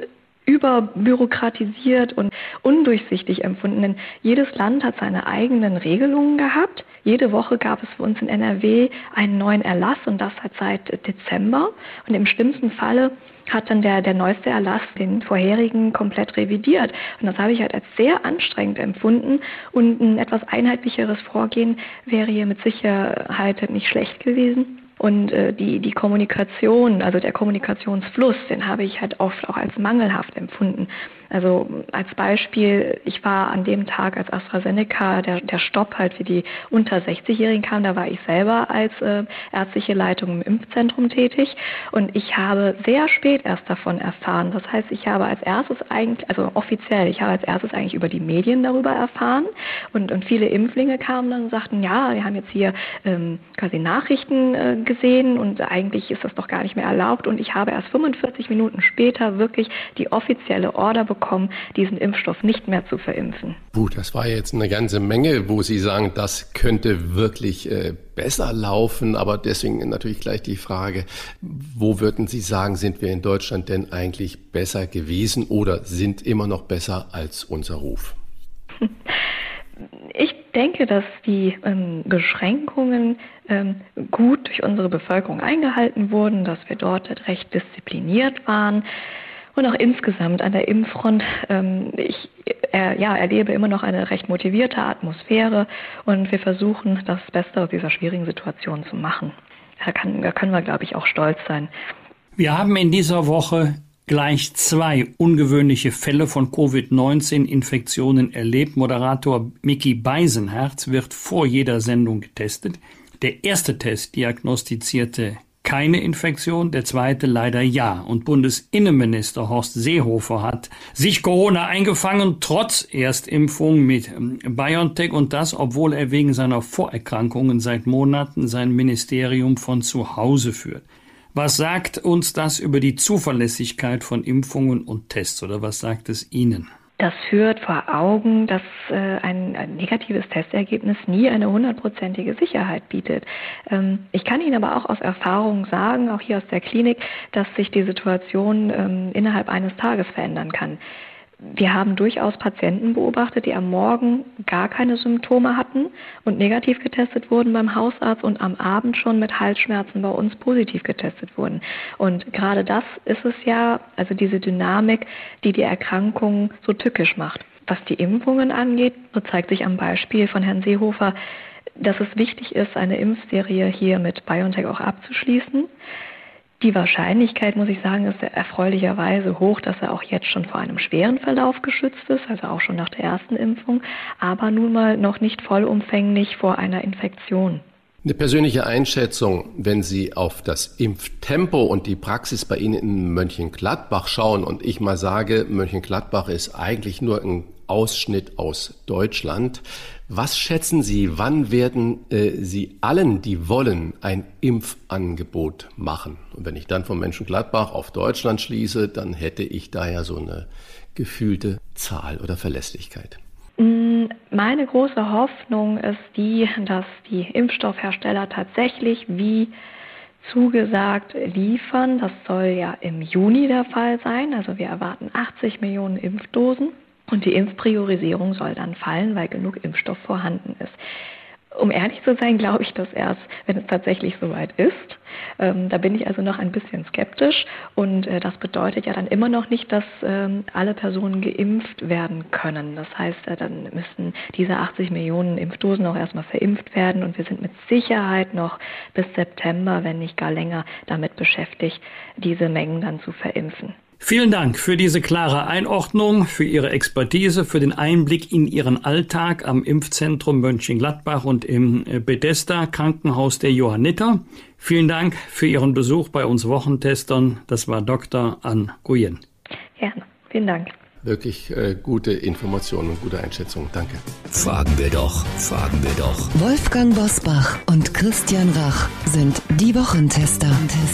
überbürokratisiert und undurchsichtig empfunden. Denn jedes Land hat seine eigenen Regelungen gehabt. Jede Woche gab es für uns in NRW einen neuen Erlass und das halt seit Dezember. Und im schlimmsten Falle hat dann der neueste Erlass den vorherigen komplett revidiert. Und das habe ich halt als sehr anstrengend empfunden. Und ein etwas einheitlicheres Vorgehen wäre hier mit Sicherheit nicht schlecht gewesen. Und die Kommunikation, also der Kommunikationsfluss, den habe ich halt oft auch als mangelhaft empfunden. Also als Beispiel, ich war an dem Tag, als AstraZeneca, der Stopp halt für die unter 60-Jährigen kam, da war ich selber als ärztliche Leitung im Impfzentrum tätig und ich habe sehr spät erst davon erfahren. Das heißt, ich habe als erstes eigentlich, also offiziell, ich habe als erstes eigentlich über die Medien darüber erfahren und viele Impflinge kamen dann und sagten, ja, wir haben jetzt hier quasi Nachrichten gesehen und eigentlich ist das doch gar nicht mehr erlaubt und ich habe erst 45 Minuten später wirklich die offizielle Order bekommen, diesen Impfstoff nicht mehr zu verimpfen. Gut, das war jetzt eine ganze Menge, wo Sie sagen, das könnte wirklich besser laufen, aber deswegen natürlich gleich die Frage, wo würden Sie sagen, sind wir in Deutschland denn eigentlich besser gewesen oder sind immer noch besser als unser Ruf? Ich denke, dass die Beschränkungen gut durch unsere Bevölkerung eingehalten wurden, dass wir dort recht diszipliniert waren. Und auch insgesamt an der Impffront, ich erlebe immer noch eine recht motivierte Atmosphäre und wir versuchen, das Beste aus dieser schwierigen Situation zu machen. Da können wir, glaube ich, auch stolz sein. Wir haben in dieser Woche gleich 2 ungewöhnliche Fälle von Covid-19-Infektionen erlebt. Moderator Micky Beisenherz wird vor jeder Sendung getestet. Der erste Test diagnostizierte keine Infektion, der zweite leider ja. Und Bundesinnenminister Horst Seehofer hat sich Corona eingefangen, trotz Erstimpfung mit BioNTech und das, obwohl er wegen seiner Vorerkrankungen seit Monaten sein Ministerium von zu Hause führt. Was sagt uns das über die Zuverlässigkeit von Impfungen und Tests oder was sagt es Ihnen? Das führt vor Augen, dass ein negatives Testergebnis nie eine 100%ige Sicherheit bietet. Ich kann Ihnen aber auch aus Erfahrung sagen, auch hier aus der Klinik, dass sich die Situation innerhalb eines Tages verändern kann. Wir haben durchaus Patienten beobachtet, die am Morgen gar keine Symptome hatten und negativ getestet wurden beim Hausarzt und am Abend schon mit Halsschmerzen bei uns positiv getestet wurden. Und gerade das ist es ja, also diese Dynamik, die die Erkrankung so tückisch macht. Was die Impfungen angeht, so zeigt sich am Beispiel von Herrn Seehofer, dass es wichtig ist, eine Impfserie hier mit BioNTech auch abzuschließen. Die Wahrscheinlichkeit, muss ich sagen, ist erfreulicherweise hoch, dass er auch jetzt schon vor einem schweren Verlauf geschützt ist, also auch schon nach der ersten Impfung, aber nun mal noch nicht vollumfänglich vor einer Infektion. Eine persönliche Einschätzung, wenn Sie auf das Impftempo und die Praxis bei Ihnen in Mönchengladbach schauen und ich mal sage, Mönchengladbach ist eigentlich nur ein Ausschnitt aus Deutschland. Was schätzen Sie, wann werden Sie allen, die wollen, ein Impfangebot machen? Und wenn ich dann von Mönchengladbach auf Deutschland schließe, dann hätte ich da ja so eine gefühlte Zahl oder Verlässlichkeit. Meine große Hoffnung ist die, dass die Impfstoffhersteller tatsächlich wie zugesagt liefern. Das soll ja im Juni der Fall sein. Also wir erwarten 80 Millionen Impfdosen. Und die Impfpriorisierung soll dann fallen, weil genug Impfstoff vorhanden ist. Um ehrlich zu sein, glaube ich das erst, wenn es tatsächlich soweit ist. Da bin ich also noch ein bisschen skeptisch. Und das bedeutet ja dann immer noch nicht, dass alle Personen geimpft werden können. Das heißt, dann müssen diese 80 Millionen Impfdosen auch erstmal verimpft werden. Und wir sind mit Sicherheit noch bis September, wenn nicht gar länger, damit beschäftigt, diese Mengen dann zu verimpfen. Vielen Dank für diese klare Einordnung, für Ihre Expertise, für den Einblick in Ihren Alltag am Impfzentrum Mönchengladbach und im Bethesda Krankenhaus der Johanniter. Vielen Dank für Ihren Besuch bei uns Wochentestern. Das war Dr. Ann Nguyen. Gerne. Vielen Dank. Wirklich gute Informationen und gute Einschätzungen. Danke. Fragen wir doch. Wolfgang Bosbach und Christian Rach sind die Wochentester.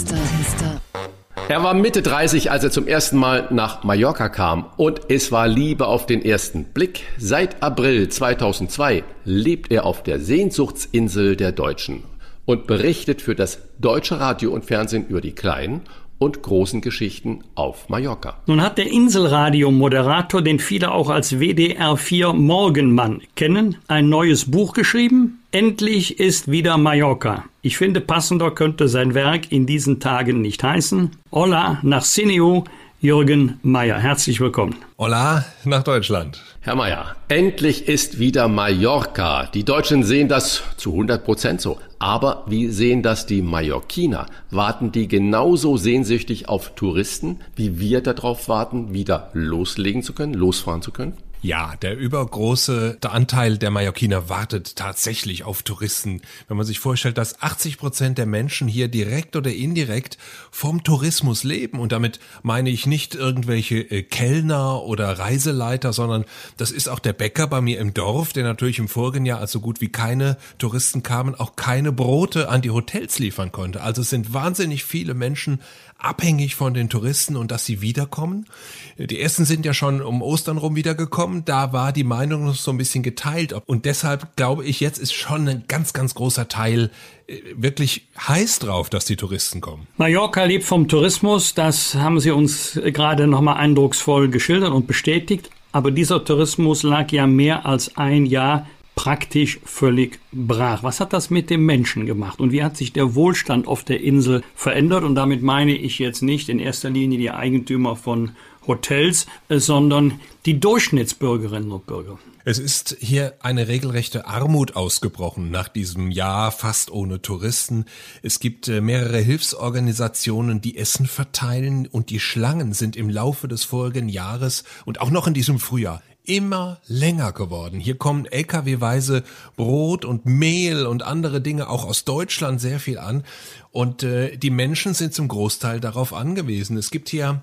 Er war Mitte 30, als er zum ersten Mal nach Mallorca kam und es war Liebe auf den ersten Blick. Seit April 2002 lebt er auf der Sehnsuchtsinsel der Deutschen und berichtet für das Deutsche Radio und Fernsehen über die kleinen und großen Geschichten auf Mallorca. Nun hat der Inselradio-Moderator, den viele auch als WDR4 Morgenmann kennen, ein neues Buch geschrieben. Endlich ist wieder Mallorca. Ich finde, passender könnte sein Werk in diesen Tagen nicht heißen. Hola nach Sineu, Jürgen Mayer. Herzlich willkommen. Hola nach Deutschland. Herr Mayer, endlich ist wieder Mallorca. Die Deutschen sehen das zu 100% so. Aber wie sehen das die Mallorquiner? Warten die genauso sehnsüchtig auf Touristen, wie wir darauf warten, wieder losfahren zu können? Ja, der übergroße Anteil der Mallorquiner wartet tatsächlich auf Touristen. Wenn man sich vorstellt, dass 80% der Menschen hier direkt oder indirekt vom Tourismus leben. Und damit meine ich nicht irgendwelche Kellner oder Reiseleiter, sondern das ist auch der Bäcker bei mir im Dorf, der natürlich im vorigen Jahr, als so gut wie keine Touristen kamen, auch keine Brote an die Hotels liefern konnte. Also es sind wahnsinnig viele Menschen abhängig von den Touristen und dass sie wiederkommen. Die ersten sind ja schon um Ostern rum wiedergekommen. Da war die Meinung noch so ein bisschen geteilt. Und deshalb glaube ich, jetzt ist schon ein ganz, ganz großer Teil wirklich heiß drauf, dass die Touristen kommen. Mallorca lebt vom Tourismus. Das haben Sie uns gerade nochmal eindrucksvoll geschildert und bestätigt. Aber dieser Tourismus lag ja mehr als ein Jahr praktisch völlig brach. Was hat das mit dem Menschen gemacht und wie hat sich der Wohlstand auf der Insel verändert? Und damit meine ich jetzt nicht in erster Linie die Eigentümer von Hotels, sondern die Durchschnittsbürgerinnen und Bürger. Es ist hier eine regelrechte Armut ausgebrochen nach diesem Jahr fast ohne Touristen. Es gibt mehrere Hilfsorganisationen, die Essen verteilen und die Schlangen sind im Laufe des vorigen Jahres und auch noch in diesem Frühjahr immer länger geworden. Hier kommen LKW-weise Brot und Mehl und andere Dinge auch aus Deutschland sehr viel an. Und die Menschen sind zum Großteil darauf angewiesen. Es gibt hier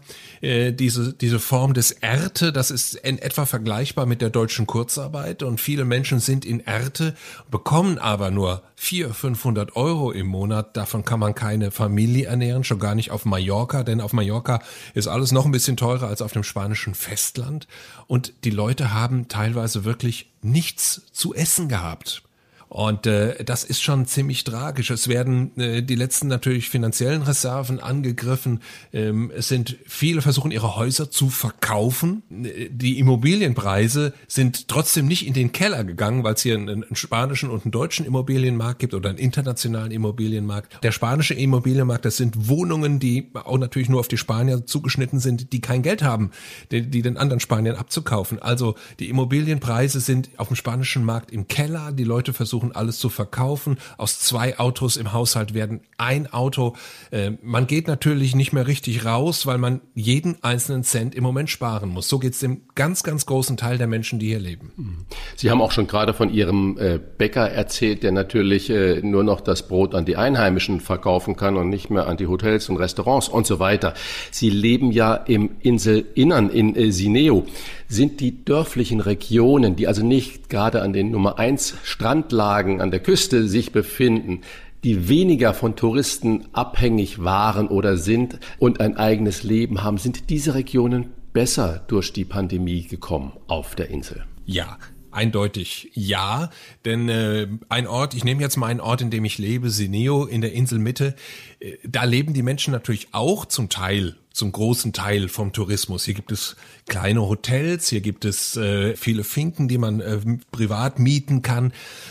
diese Form des Ernte, das ist in etwa vergleichbar mit der deutschen Kurzarbeit. Und viele Menschen sind in Ernte, bekommen aber nur 400-500 € im Monat. Davon kann man keine Familie ernähren, schon gar nicht auf Mallorca. Denn auf Mallorca ist alles noch ein bisschen teurer als auf dem spanischen Festland. Und die Leute haben teilweise wirklich nichts zu essen gehabt. Und das ist schon ziemlich tragisch. Es werden die letzten natürlich finanziellen Reserven angegriffen. Es sind viele versuchen, ihre Häuser zu verkaufen. Die Immobilienpreise sind trotzdem nicht in den Keller gegangen, weil es hier einen spanischen und einen deutschen Immobilienmarkt gibt oder einen internationalen Immobilienmarkt. Der spanische Immobilienmarkt, das sind Wohnungen, die auch natürlich nur auf die Spanier zugeschnitten sind, die kein Geld haben, die den anderen Spaniern abzukaufen. Also die Immobilienpreise sind auf dem spanischen Markt im Keller. Die Leute versuchen alles zu verkaufen. Aus 2 Autos im Haushalt werden 1 Auto. Man geht natürlich nicht mehr richtig raus, weil man jeden einzelnen Cent im Moment sparen muss. So geht es dem ganz, ganz großen Teil der Menschen, die hier leben. Sie haben auch schon gerade von Ihrem Bäcker erzählt, der natürlich nur noch das Brot an die Einheimischen verkaufen kann und nicht mehr an die Hotels und Restaurants und so weiter. Sie leben ja im Inselinnern in Sineo. Sind die dörflichen Regionen, die also nicht gerade an den Nummer 1 Strandlagen an der Küste sich befinden, die weniger von Touristen abhängig waren oder sind und ein eigenes Leben haben, sind diese Regionen besser durch die Pandemie gekommen auf der Insel? Ja. Eindeutig ja, denn ein Ort, ich nehme jetzt mal einen Ort, in dem ich lebe, Sineo in der Inselmitte, da leben die Menschen natürlich auch zum großen Teil vom Tourismus. Hier gibt es kleine Hotels, hier gibt es viele Finken, die man privat mieten kann,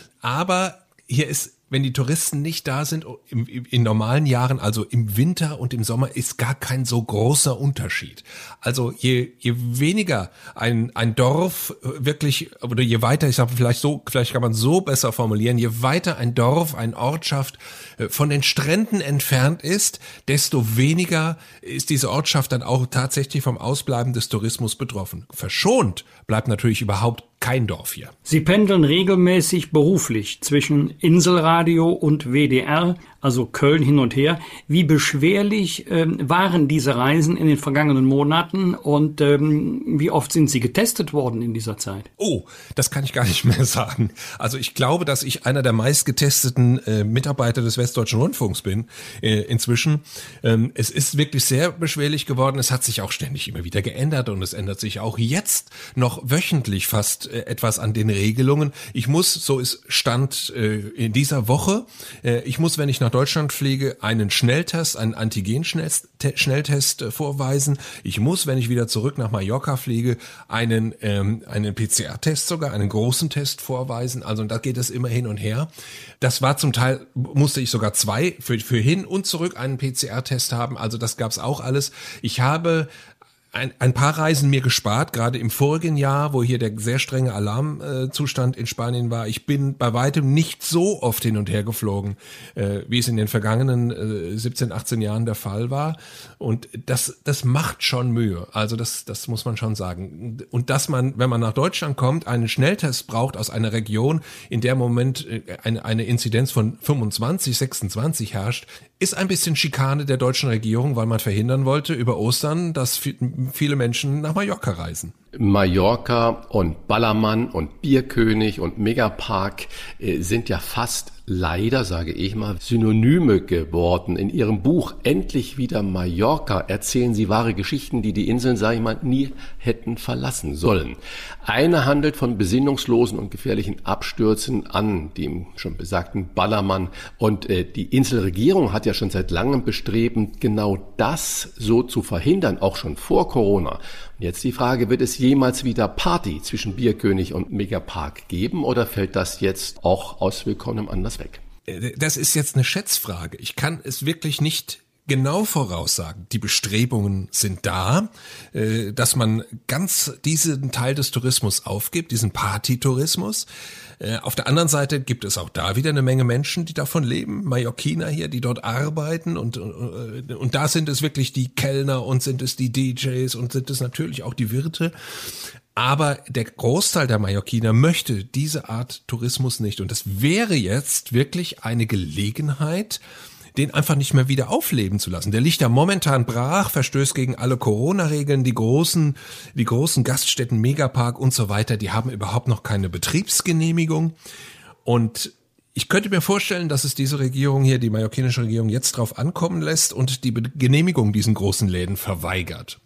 aber hier ist, wenn die Touristen nicht da sind, in normalen Jahren, also im Winter und im Sommer, ist gar kein so großer Unterschied. Also je weniger ein Dorf wirklich, oder je weiter, ich sage vielleicht kann man so besser formulieren, je weiter ein Dorf, eine Ortschaft von den Stränden entfernt ist, desto weniger ist diese Ortschaft dann auch tatsächlich vom Ausbleiben des Tourismus betroffen. Verschont bleibt natürlich überhaupt kein Dorf hier. Sie pendeln regelmäßig beruflich zwischen Inselradio und WDR, also Köln hin und her. Wie beschwerlich waren diese Reisen in den vergangenen Monaten und wie oft sind Sie getestet worden in dieser Zeit? Oh, das kann ich gar nicht mehr sagen. Also ich glaube, dass ich einer der meistgetesteten Mitarbeiter des Westdeutschen Rundfunks bin inzwischen. Es ist wirklich sehr beschwerlich geworden. Es hat sich auch ständig immer wieder geändert und es ändert sich auch jetzt noch wöchentlich fast etwas an den Regelungen. Ich muss, so ist Stand in dieser Woche, ich muss, wenn ich nach Deutschland fliege, einen Schnelltest, einen Antigen-Schnelltest vorweisen. Ich muss, wenn ich wieder zurück nach Mallorca fliege, einen PCR-Test sogar, einen großen Test vorweisen. Also da geht es immer hin und her. Das war zum Teil, musste ich sogar 2 für hin und zurück einen PCR-Test haben. Also das gab's auch alles. Ich habe ein paar Reisen mir gespart, gerade im vorigen Jahr, wo hier der sehr strenge Alarmzustand in Spanien war. Ich bin bei weitem nicht so oft hin und her geflogen, wie es in den vergangenen 17, 18 Jahren der Fall war. Und das macht schon Mühe. Also das muss man schon sagen. Und dass man, wenn man nach Deutschland kommt, einen Schnelltest braucht aus einer Region, in der im Moment eine Inzidenz von 25, 26 herrscht, ist ein bisschen Schikane der deutschen Regierung, weil man verhindern wollte über Ostern, dass viele Menschen nach Mallorca reisen. Mallorca und Ballermann und Bierkönig und Megapark sind ja fast leider, sage ich mal, Synonyme geworden. In Ihrem Buch Endlich wieder Mallorca erzählen Sie wahre Geschichten, die die Inseln, sage ich mal, nie hätten verlassen sollen. Eine handelt von besinnungslosen und gefährlichen Abstürzen an dem schon besagten Ballermann. Und die Inselregierung hat ja schon seit langem bestrebt, genau das so zu verhindern, auch schon vor Corona. Und jetzt die Frage, wird es jemals wieder Party zwischen Bierkönig und Megapark geben oder fällt das jetzt auch aus willkommenem Anlass weg? Das ist jetzt eine Schätzfrage. Ich kann es wirklich nicht genau voraussagen. Die Bestrebungen sind da, dass man ganz diesen Teil des Tourismus aufgibt, diesen Partytourismus. Auf der anderen Seite gibt es auch da wieder eine Menge Menschen, die davon leben, Mallorquiner hier, die dort arbeiten und da sind es wirklich die Kellner und sind es die DJs und sind es natürlich auch die Wirte. Aber der Großteil der Mallorquiner möchte diese Art Tourismus nicht und das wäre jetzt wirklich eine Gelegenheit, den einfach nicht mehr wieder aufleben zu lassen. Der liegt ja momentan brach, verstößt gegen alle Corona-Regeln. Die großen Gaststätten, Megapark und so weiter, die haben überhaupt noch keine Betriebsgenehmigung. Und ich könnte mir vorstellen, dass es diese Regierung hier, die mallorquinische Regierung, jetzt drauf ankommen lässt und die Genehmigung diesen großen Läden verweigert.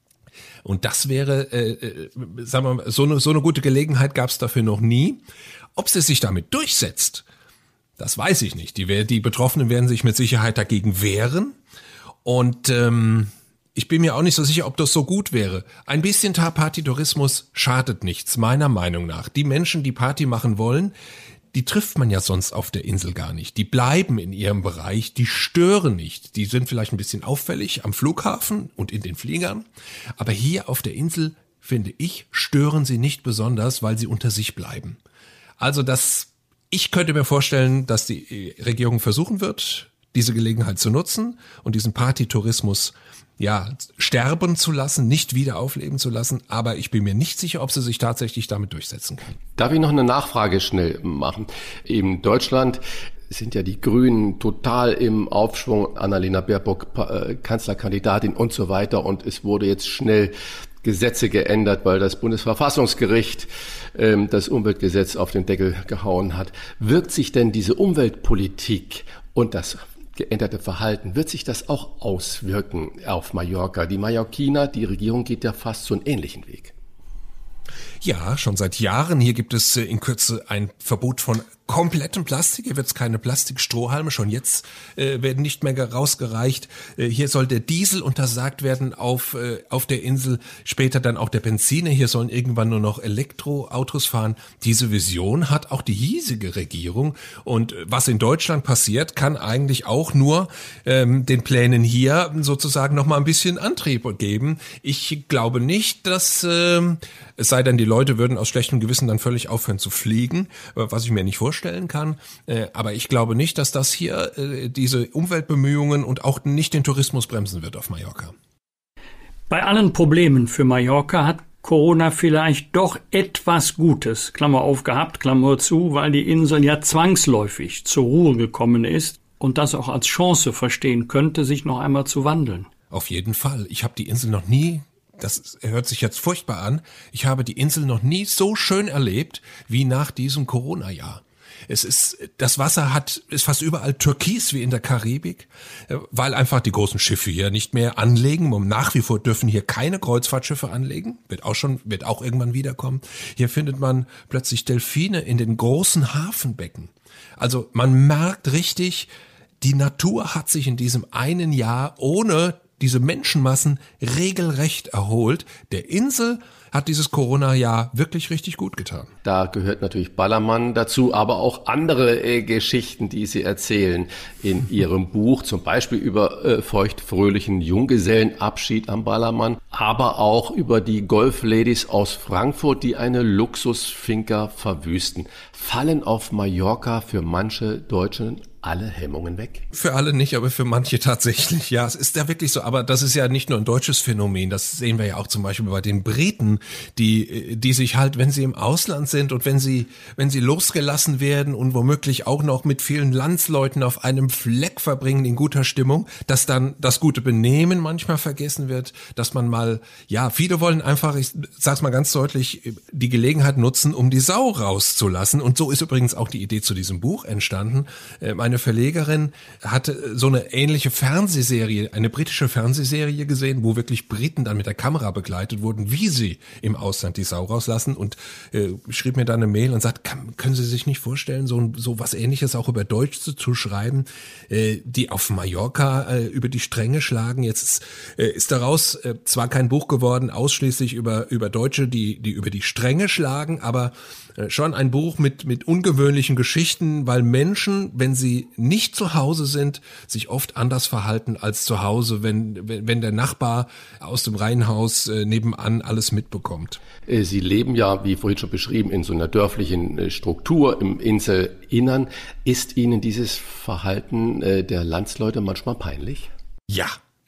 Und das wäre, sagen wir mal, so eine gute Gelegenheit gab es dafür noch nie. Ob sie sich damit durchsetzt, das weiß ich nicht. Die Betroffenen werden sich mit Sicherheit dagegen wehren. Und ich bin mir auch nicht so sicher, ob das so gut wäre. Ein bisschen Partitourismus schadet nichts, meiner Meinung nach. Die Menschen, die Party machen wollen, die trifft man ja sonst auf der Insel gar nicht. Die bleiben in ihrem Bereich, die stören nicht. Die sind vielleicht ein bisschen auffällig am Flughafen und in den Fliegern. Aber hier auf der Insel, finde ich, stören sie nicht besonders, weil sie unter sich bleiben. Also ich könnte mir vorstellen, dass die Regierung versuchen wird, diese Gelegenheit zu nutzen und diesen Partytourismus sterben zu lassen, nicht wieder aufleben zu lassen. Aber ich bin mir nicht sicher, ob sie sich tatsächlich damit durchsetzen kann. Darf ich noch eine Nachfrage schnell machen? In Deutschland sind ja die Grünen total im Aufschwung. Annalena Baerbock, Kanzlerkandidatin und so weiter. Und es wurde jetzt schnell Gesetze geändert, weil das Bundesverfassungsgericht das Umweltgesetz auf den Deckel gehauen hat. Wirkt sich denn diese Umweltpolitik und das geänderte Verhalten, wird sich das auch auswirken auf Mallorca? Die Mallorquiner, die Regierung geht ja fast so einen ähnlichen Weg. Ja, schon seit Jahren. Hier gibt es in Kürze ein Verbot von komplettem Plastik. Hier wird es keine Plastikstrohhalme. Schon jetzt werden nicht mehr rausgereicht. Hier soll der Diesel untersagt werden auf der Insel. Später dann auch der Benziner. Hier sollen irgendwann nur noch Elektroautos fahren. Diese Vision hat auch die hiesige Regierung. Und was in Deutschland passiert, kann eigentlich auch nur den Plänen hier sozusagen noch mal ein bisschen Antrieb geben. Ich glaube nicht, dass es sei denn, die Leute würden aus schlechtem Gewissen dann völlig aufhören zu fliegen, was ich mir nicht vorstellen kann. Aber ich glaube nicht, dass das hier diese Umweltbemühungen und auch nicht den Tourismus bremsen wird auf Mallorca. Bei allen Problemen für Mallorca hat Corona vielleicht doch etwas Gutes, Klammer auf gehabt, Klammer zu, weil die Insel ja zwangsläufig zur Ruhe gekommen ist und das auch als Chance verstehen könnte, sich noch einmal zu wandeln. Auf jeden Fall. Ich habe die Insel noch nie, das hört sich jetzt furchtbar an, ich habe die Insel noch nie so schön erlebt wie nach diesem Corona-Jahr. Das Wasser ist fast überall türkis wie in der Karibik, weil einfach die großen Schiffe hier nicht mehr anlegen. Nach wie vor dürfen hier keine Kreuzfahrtschiffe anlegen, wird auch irgendwann wiederkommen. Hier findet man plötzlich Delfine in den großen Hafenbecken. Also man merkt richtig, die Natur hat sich in diesem einen Jahr ohne diese Menschenmassen regelrecht erholt. Der Insel hat dieses Corona-Jahr wirklich richtig gut getan. Da gehört natürlich Ballermann dazu, aber auch andere Geschichten, die Sie erzählen in Ihrem Buch, zum Beispiel über feuchtfröhlichen Junggesellenabschied am Ballermann, aber auch über die Golfladies aus Frankfurt, die eine Luxusfinca verwüsten. Fallen auf Mallorca für manche Deutschen alle Hemmungen weg? Für alle nicht, aber für manche tatsächlich. Ja, es ist ja wirklich so. Aber das ist ja nicht nur ein deutsches Phänomen. Das sehen wir ja auch zum Beispiel bei den Briten, die sich halt, wenn sie im Ausland sind und wenn sie losgelassen werden und womöglich auch noch mit vielen Landsleuten auf einem Fleck verbringen in guter Stimmung, dass dann das gute Benehmen manchmal vergessen wird, dass man mal, viele wollen einfach, ich sag's mal ganz deutlich, die Gelegenheit nutzen, um die Sau rauszulassen. Und so ist übrigens auch die Idee zu diesem Buch entstanden. Meine Verlegerin hatte so eine ähnliche Fernsehserie, eine britische Fernsehserie gesehen, wo wirklich Briten dann mit der Kamera begleitet wurden, wie sie im Ausland die Sau rauslassen, und schrieb mir dann eine Mail und sagt, können Sie sich nicht vorstellen, so was Ähnliches auch über Deutsche zu schreiben, die auf Mallorca über die Stränge schlagen. Jetzt ist daraus zwar kein Buch geworden, ausschließlich über Deutsche, die über die Stränge schlagen, aber schon ein Buch mit ungewöhnlichen Geschichten, weil Menschen, wenn sie nicht zu Hause sind, sich oft anders verhalten als zu Hause, wenn der Nachbar aus dem Reihenhaus nebenan alles mitbekommt. Sie leben ja, wie vorhin schon beschrieben, in so einer dörflichen Struktur im Inselinnern. Ist Ihnen dieses Verhalten der Landsleute manchmal peinlich? Ja.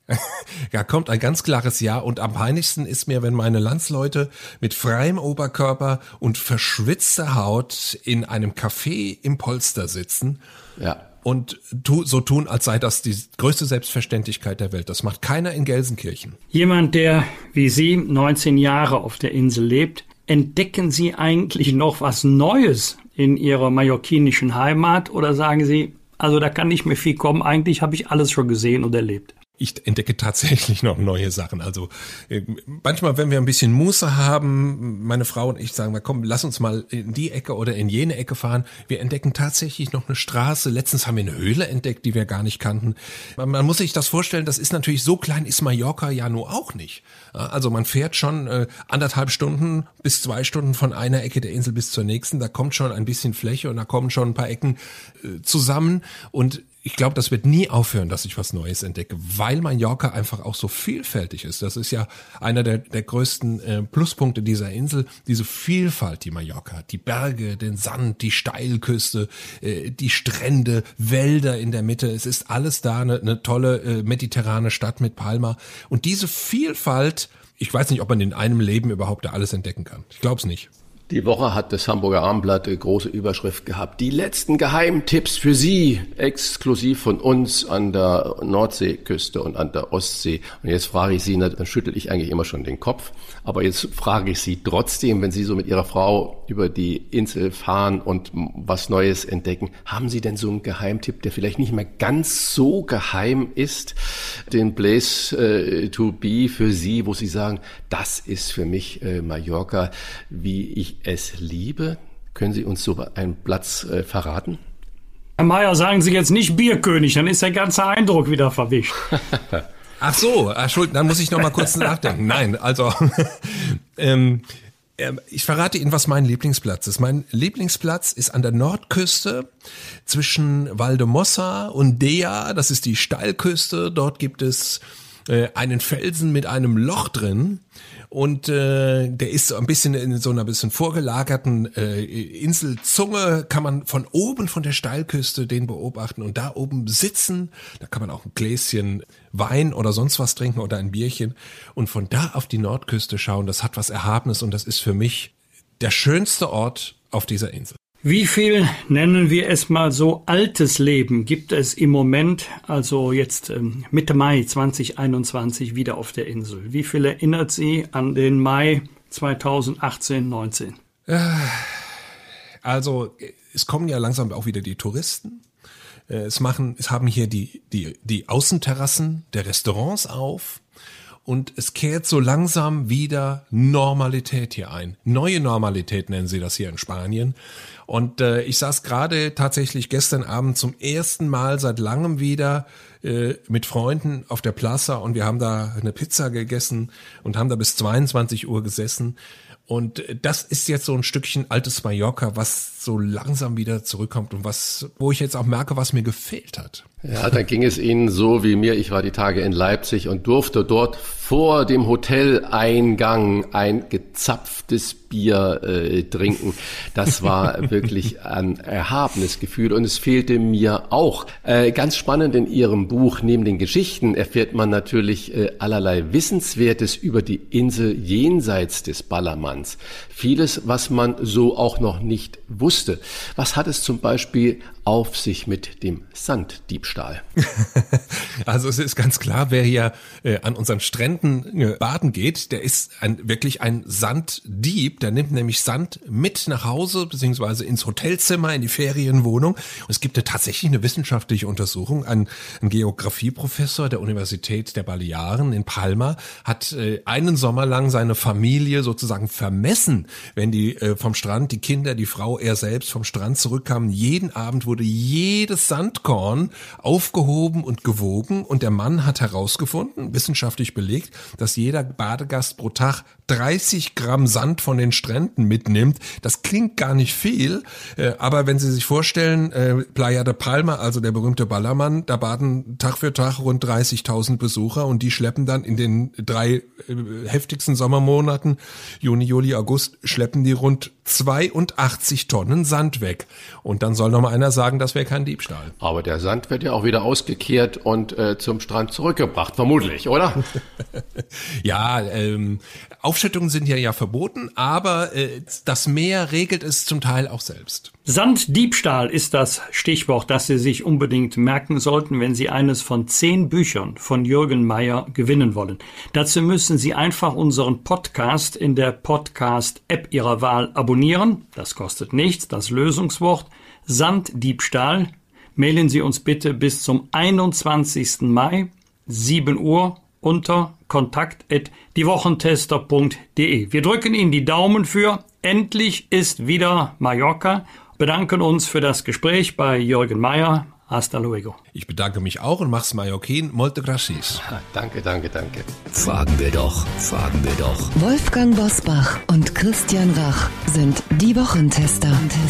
Da kommt ein ganz klares Ja, und am peinlichsten ist mir, wenn meine Landsleute mit freiem Oberkörper und verschwitzter Haut in einem Café im Polster sitzen und so tun, als sei das die größte Selbstverständlichkeit der Welt. Das macht keiner in Gelsenkirchen. Jemand, der wie Sie 19 Jahre auf der Insel lebt, entdecken Sie eigentlich noch was Neues in Ihrer mallorquinischen Heimat, oder sagen Sie, also da kann nicht mehr viel kommen, eigentlich habe ich alles schon gesehen und erlebt? Ich entdecke tatsächlich noch neue Sachen. Also manchmal, wenn wir ein bisschen Muße haben, meine Frau und ich sagen, komm, lass uns mal in die Ecke oder in jene Ecke fahren. Wir entdecken tatsächlich noch eine Straße. Letztens haben wir eine Höhle entdeckt, die wir gar nicht kannten. Man muss sich das vorstellen, das ist natürlich so klein, ist Mallorca ja nur auch nicht. Also man fährt schon 1,5 Stunden bis 2 Stunden von einer Ecke der Insel bis zur nächsten. Da kommt schon ein bisschen Fläche und da kommen schon ein paar Ecken zusammen. Und ich glaube, das wird nie aufhören, dass ich was Neues entdecke, weil Mallorca einfach auch so vielfältig ist. Das ist ja einer der größten Pluspunkte dieser Insel, diese Vielfalt, die Mallorca hat. Die Berge, den Sand, die Steilküste, die Strände, Wälder in der Mitte. Es ist alles da, eine tolle mediterrane Stadt mit Palma. Und diese Vielfalt, ich weiß nicht, ob man in einem Leben überhaupt da alles entdecken kann. Ich glaube es nicht. Die Woche hat das Hamburger Abendblatt eine große Überschrift gehabt. Die letzten Geheimtipps für Sie, exklusiv von uns an der Nordseeküste und an der Ostsee. Und jetzt frage ich Sie, dann schüttel ich eigentlich immer schon den Kopf. Aber jetzt frage ich Sie trotzdem, wenn Sie so mit Ihrer Frau über die Insel fahren und was Neues entdecken, haben Sie denn so einen Geheimtipp, der vielleicht nicht mehr ganz so geheim ist, den Place to be für Sie, wo Sie sagen, das ist für mich Mallorca, wie ich es liebe? Können Sie uns so einen Platz verraten? Herr Mayer, sagen Sie jetzt nicht Bierkönig, dann ist der ganze Eindruck wieder verwischt. Ach so, Entschuldigung, dann muss ich noch mal kurz nachdenken. Nein, also ich verrate Ihnen, was mein Lieblingsplatz ist. Mein Lieblingsplatz ist an der Nordküste zwischen Valdemossa und Dea. Das ist die Steilküste. Dort gibt es einen Felsen mit einem Loch drin. Und der ist so ein bisschen in so einer bisschen vorgelagerten Inselzunge, kann man von oben von der Steilküste den beobachten und da oben sitzen. Da kann man auch ein Gläschen Wein oder sonst was trinken oder ein Bierchen und von da auf die Nordküste schauen. Das hat was Erhabenes und das ist für mich der schönste Ort auf dieser Insel. Wie viel, nennen wir es mal so, altes Leben gibt es im Moment, also jetzt Mitte Mai 2021 wieder auf der Insel? Wie viel erinnert Sie an den Mai 2018, 19? Also es kommen ja langsam auch wieder die Touristen. Es haben hier die Außenterrassen der Restaurants auf. Und es kehrt so langsam wieder Normalität hier ein. Neue Normalität nennen sie das hier in Spanien. Und ich saß gerade tatsächlich gestern Abend zum ersten Mal seit langem wieder mit Freunden auf der Plaza und wir haben da eine Pizza gegessen und haben da bis 22 Uhr gesessen. Und das ist jetzt so ein Stückchen altes Mallorca, was so langsam wieder zurückkommt und wo ich jetzt auch merke, was mir gefehlt hat. Ja, dann ging es Ihnen so wie mir. Ich war die Tage in Leipzig und durfte dort vor dem Hoteleingang ein gezapftes Bier trinken. Das war wirklich ein erhabenes Gefühl und es fehlte mir auch. Ganz spannend in Ihrem Buch, neben den Geschichten erfährt man natürlich allerlei Wissenswertes über die Insel jenseits des Ballermanns. Vieles, was man so auch noch nicht wusste. Was hat es zum Beispiel auf sich mit dem Sanddiebstahl? Also es ist ganz klar, wer hier an unseren Stränden baden geht, der ist wirklich ein Sanddieb. Der nimmt nämlich Sand mit nach Hause beziehungsweise ins Hotelzimmer, in die Ferienwohnung. Und es gibt ja tatsächlich eine wissenschaftliche Untersuchung. Ein Geografieprofessor der Universität der Balearen in Palma hat einen Sommer lang seine Familie sozusagen vermessen, wenn die vom Strand, die Kinder, die Frau, er selbst vom Strand zurückkamen. Jeden Abend wurde jedes Sandkorn aufgehoben und gewogen und der Mann hat herausgefunden, wissenschaftlich belegt, dass jeder Badegast pro Tag 30 Gramm Sand von den Stränden mitnimmt. Das klingt gar nicht viel, aber wenn Sie sich vorstellen, Playa de Palma, also der berühmte Ballermann, da baden Tag für Tag rund 30.000 Besucher und die schleppen dann in den 3 heftigsten Sommermonaten, Juni, Juli, August, schleppen die rund 82 Tonnen Sand weg. Und dann soll noch mal einer sagen, das wäre kein Diebstahl. Aber der Sand wird ja auch wieder ausgekehrt und zum Strand zurückgebracht, vermutlich, oder? Ja, Aufschüttungen sind ja verboten, aber das Meer regelt es zum Teil auch selbst. Sanddiebstahl ist das Stichwort, das Sie sich unbedingt merken sollten, wenn Sie eines von 10 Büchern von Jürgen Mayer gewinnen wollen. Dazu müssen Sie einfach unseren Podcast in der Podcast-App Ihrer Wahl abonnieren. Das kostet nichts. Das Lösungswort Sanddiebstahl. Mailen Sie uns bitte bis zum 21. Mai 7 Uhr unter kontakt@diewochentester.de. Wir drücken Ihnen die Daumen für endlich ist wieder Mallorca. Bedanken uns für das Gespräch bei Jürgen Mayer. Hasta luego. Ich bedanke mich auch und mach's Mallorquin. Molte gracias. Danke. Fragen wir doch. Wolfgang Bosbach und Christian Rach sind die Wochentester.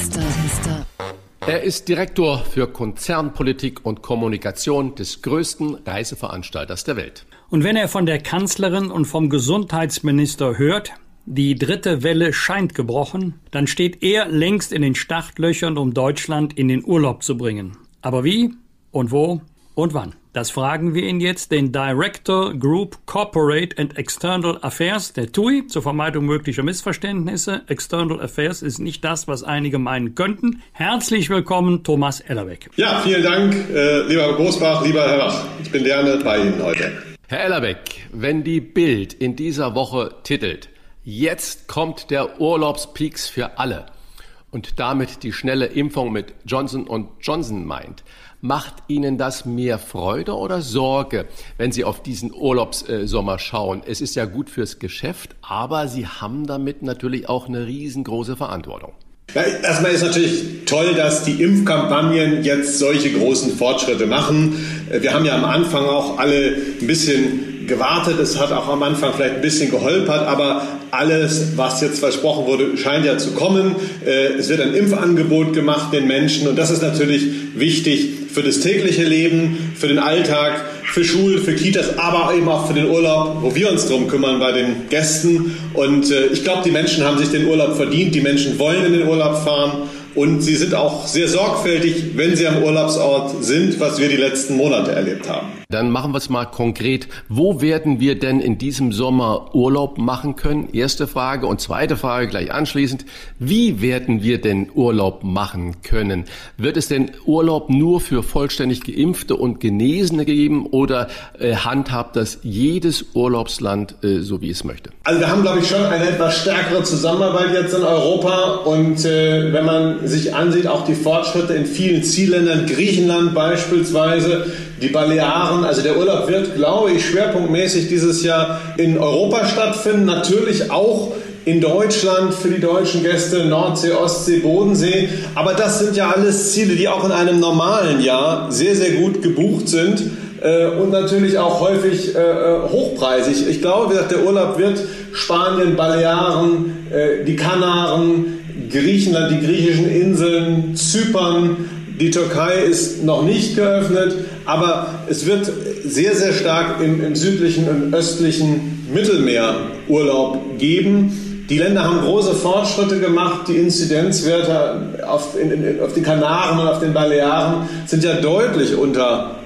Er ist Direktor für Konzernpolitik und Kommunikation des größten Reiseveranstalters der Welt. Und wenn er von der Kanzlerin und vom Gesundheitsminister hört, die dritte Welle scheint gebrochen, dann steht er längst in den Startlöchern, um Deutschland in den Urlaub zu bringen. Aber wie und wo und wann? Das fragen wir ihn jetzt, den Director Group Corporate and External Affairs der TUI, zur Vermeidung möglicher Missverständnisse. External Affairs ist nicht das, was einige meinen könnten. Herzlich willkommen, Thomas Ellerbeck. Ja, vielen Dank, lieber Bosbach, lieber Herr Rach. Ich bin gerne bei Ihnen heute. Herr Ellerbeck, wenn die Bild in dieser Woche titelt, jetzt kommt der Urlaubspeaks für alle und damit die schnelle Impfung mit Johnson & Johnson meint, macht Ihnen das mehr Freude oder Sorge, wenn Sie auf diesen Urlaubssommer schauen? Es ist ja gut fürs Geschäft, aber Sie haben damit natürlich auch eine riesengroße Verantwortung. Ja, erstmal ist natürlich toll, dass die Impfkampagnen jetzt solche großen Fortschritte machen. Wir haben ja am Anfang auch alle ein bisschen gewartet. Es hat auch am Anfang vielleicht ein bisschen geholpert, aber alles, was jetzt versprochen wurde, scheint ja zu kommen. Es wird ein Impfangebot gemacht den Menschen und das ist natürlich wichtig für das tägliche Leben, für den Alltag, für Schulen, für Kitas, aber eben auch für den Urlaub, wo wir uns drum kümmern bei den Gästen. Und ich glaube, die Menschen haben sich den Urlaub verdient. Die Menschen wollen in den Urlaub fahren. Und sie sind auch sehr sorgfältig, wenn sie am Urlaubsort sind, was wir die letzten Monate erlebt haben. Dann machen wir es mal konkret. Wo werden wir denn in diesem Sommer Urlaub machen können? Erste Frage. Und zweite Frage gleich anschließend. Wie werden wir denn Urlaub machen können? Wird es denn Urlaub nur für vollständig Geimpfte und Genesene geben oder handhabt das jedes Urlaubsland so, wie es möchte? Also wir haben, glaube ich, schon eine etwas stärkere Zusammenarbeit jetzt in Europa. Und wenn man sich ansieht, auch die Fortschritte in vielen Zielländern, Griechenland beispielsweise, die Balearen, also der Urlaub wird, glaube ich, schwerpunktmäßig dieses Jahr in Europa stattfinden, natürlich auch in Deutschland für die deutschen Gäste, Nordsee, Ostsee, Bodensee, aber das sind ja alles Ziele, die auch in einem normalen Jahr sehr, sehr gut gebucht sind und natürlich auch häufig hochpreisig. Ich glaube, der Urlaub wird Spanien, Balearen, die Kanaren, Griechenland, die griechischen Inseln, Zypern, die Türkei ist noch nicht geöffnet, aber es wird sehr, sehr stark im südlichen und östlichen Mittelmeer Urlaub geben. Die Länder haben große Fortschritte gemacht. Die Inzidenzwerte auf den Kanaren und auf den Balearen sind ja deutlich unter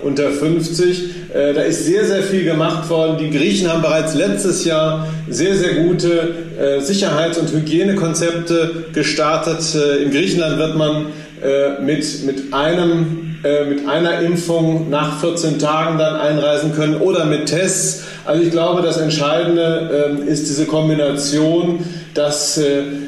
50. Da ist sehr, sehr viel gemacht worden. Die Griechen haben bereits letztes Jahr sehr, sehr gute Sicherheits- und Hygienekonzepte gestartet. In Griechenland wird man mit einer Impfung nach 14 Tagen dann einreisen können oder mit Tests. Also ich glaube, das Entscheidende ist diese Kombination, dass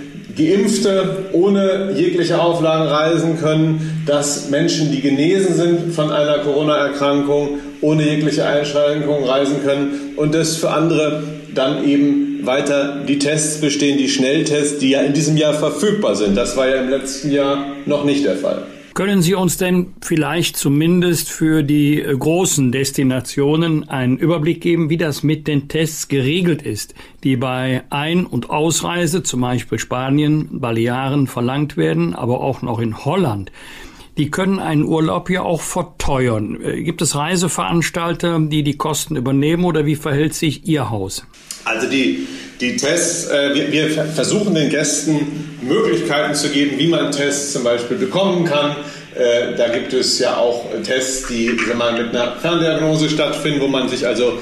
Geimpfte ohne jegliche Auflagen reisen können, dass Menschen, die genesen sind von einer Corona-Erkrankung, ohne jegliche Einschränkungen reisen können und dass für andere dann eben weiter die Tests bestehen, die Schnelltests, die ja in diesem Jahr verfügbar sind. Das war ja im letzten Jahr noch nicht der Fall. Können Sie uns denn vielleicht zumindest für die großen Destinationen einen Überblick geben, wie das mit den Tests geregelt ist, die bei Ein- und Ausreise, zum Beispiel Spanien, Balearen, verlangt werden, aber auch noch in Holland? Die können einen Urlaub ja auch verteuern. Gibt es Reiseveranstalter, die die Kosten übernehmen oder wie verhält sich Ihr Haus? Also die Tests, wir versuchen den Gästen Möglichkeiten zu geben, wie man Tests zum Beispiel bekommen kann. Da gibt es ja auch Tests, die mit einer Ferndiagnose stattfinden, wo man sich also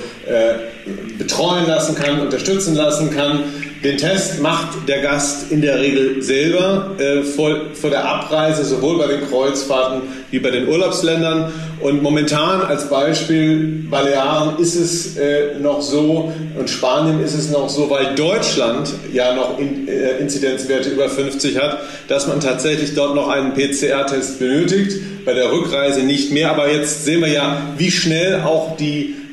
betreuen lassen kann, unterstützen lassen kann. Den Test macht der Gast in der Regel selber vor der Abreise, sowohl bei den Kreuzfahrten wie bei den Urlaubsländern. Und momentan als Beispiel Balearen ist es noch so und Spanien ist es noch so, weil Deutschland ja noch Inzidenzwerte über 50 hat, dass man tatsächlich dort noch einen PCR-Test benötigt, bei der Rückreise nicht mehr. Aber jetzt sehen wir ja, wie schnell auch die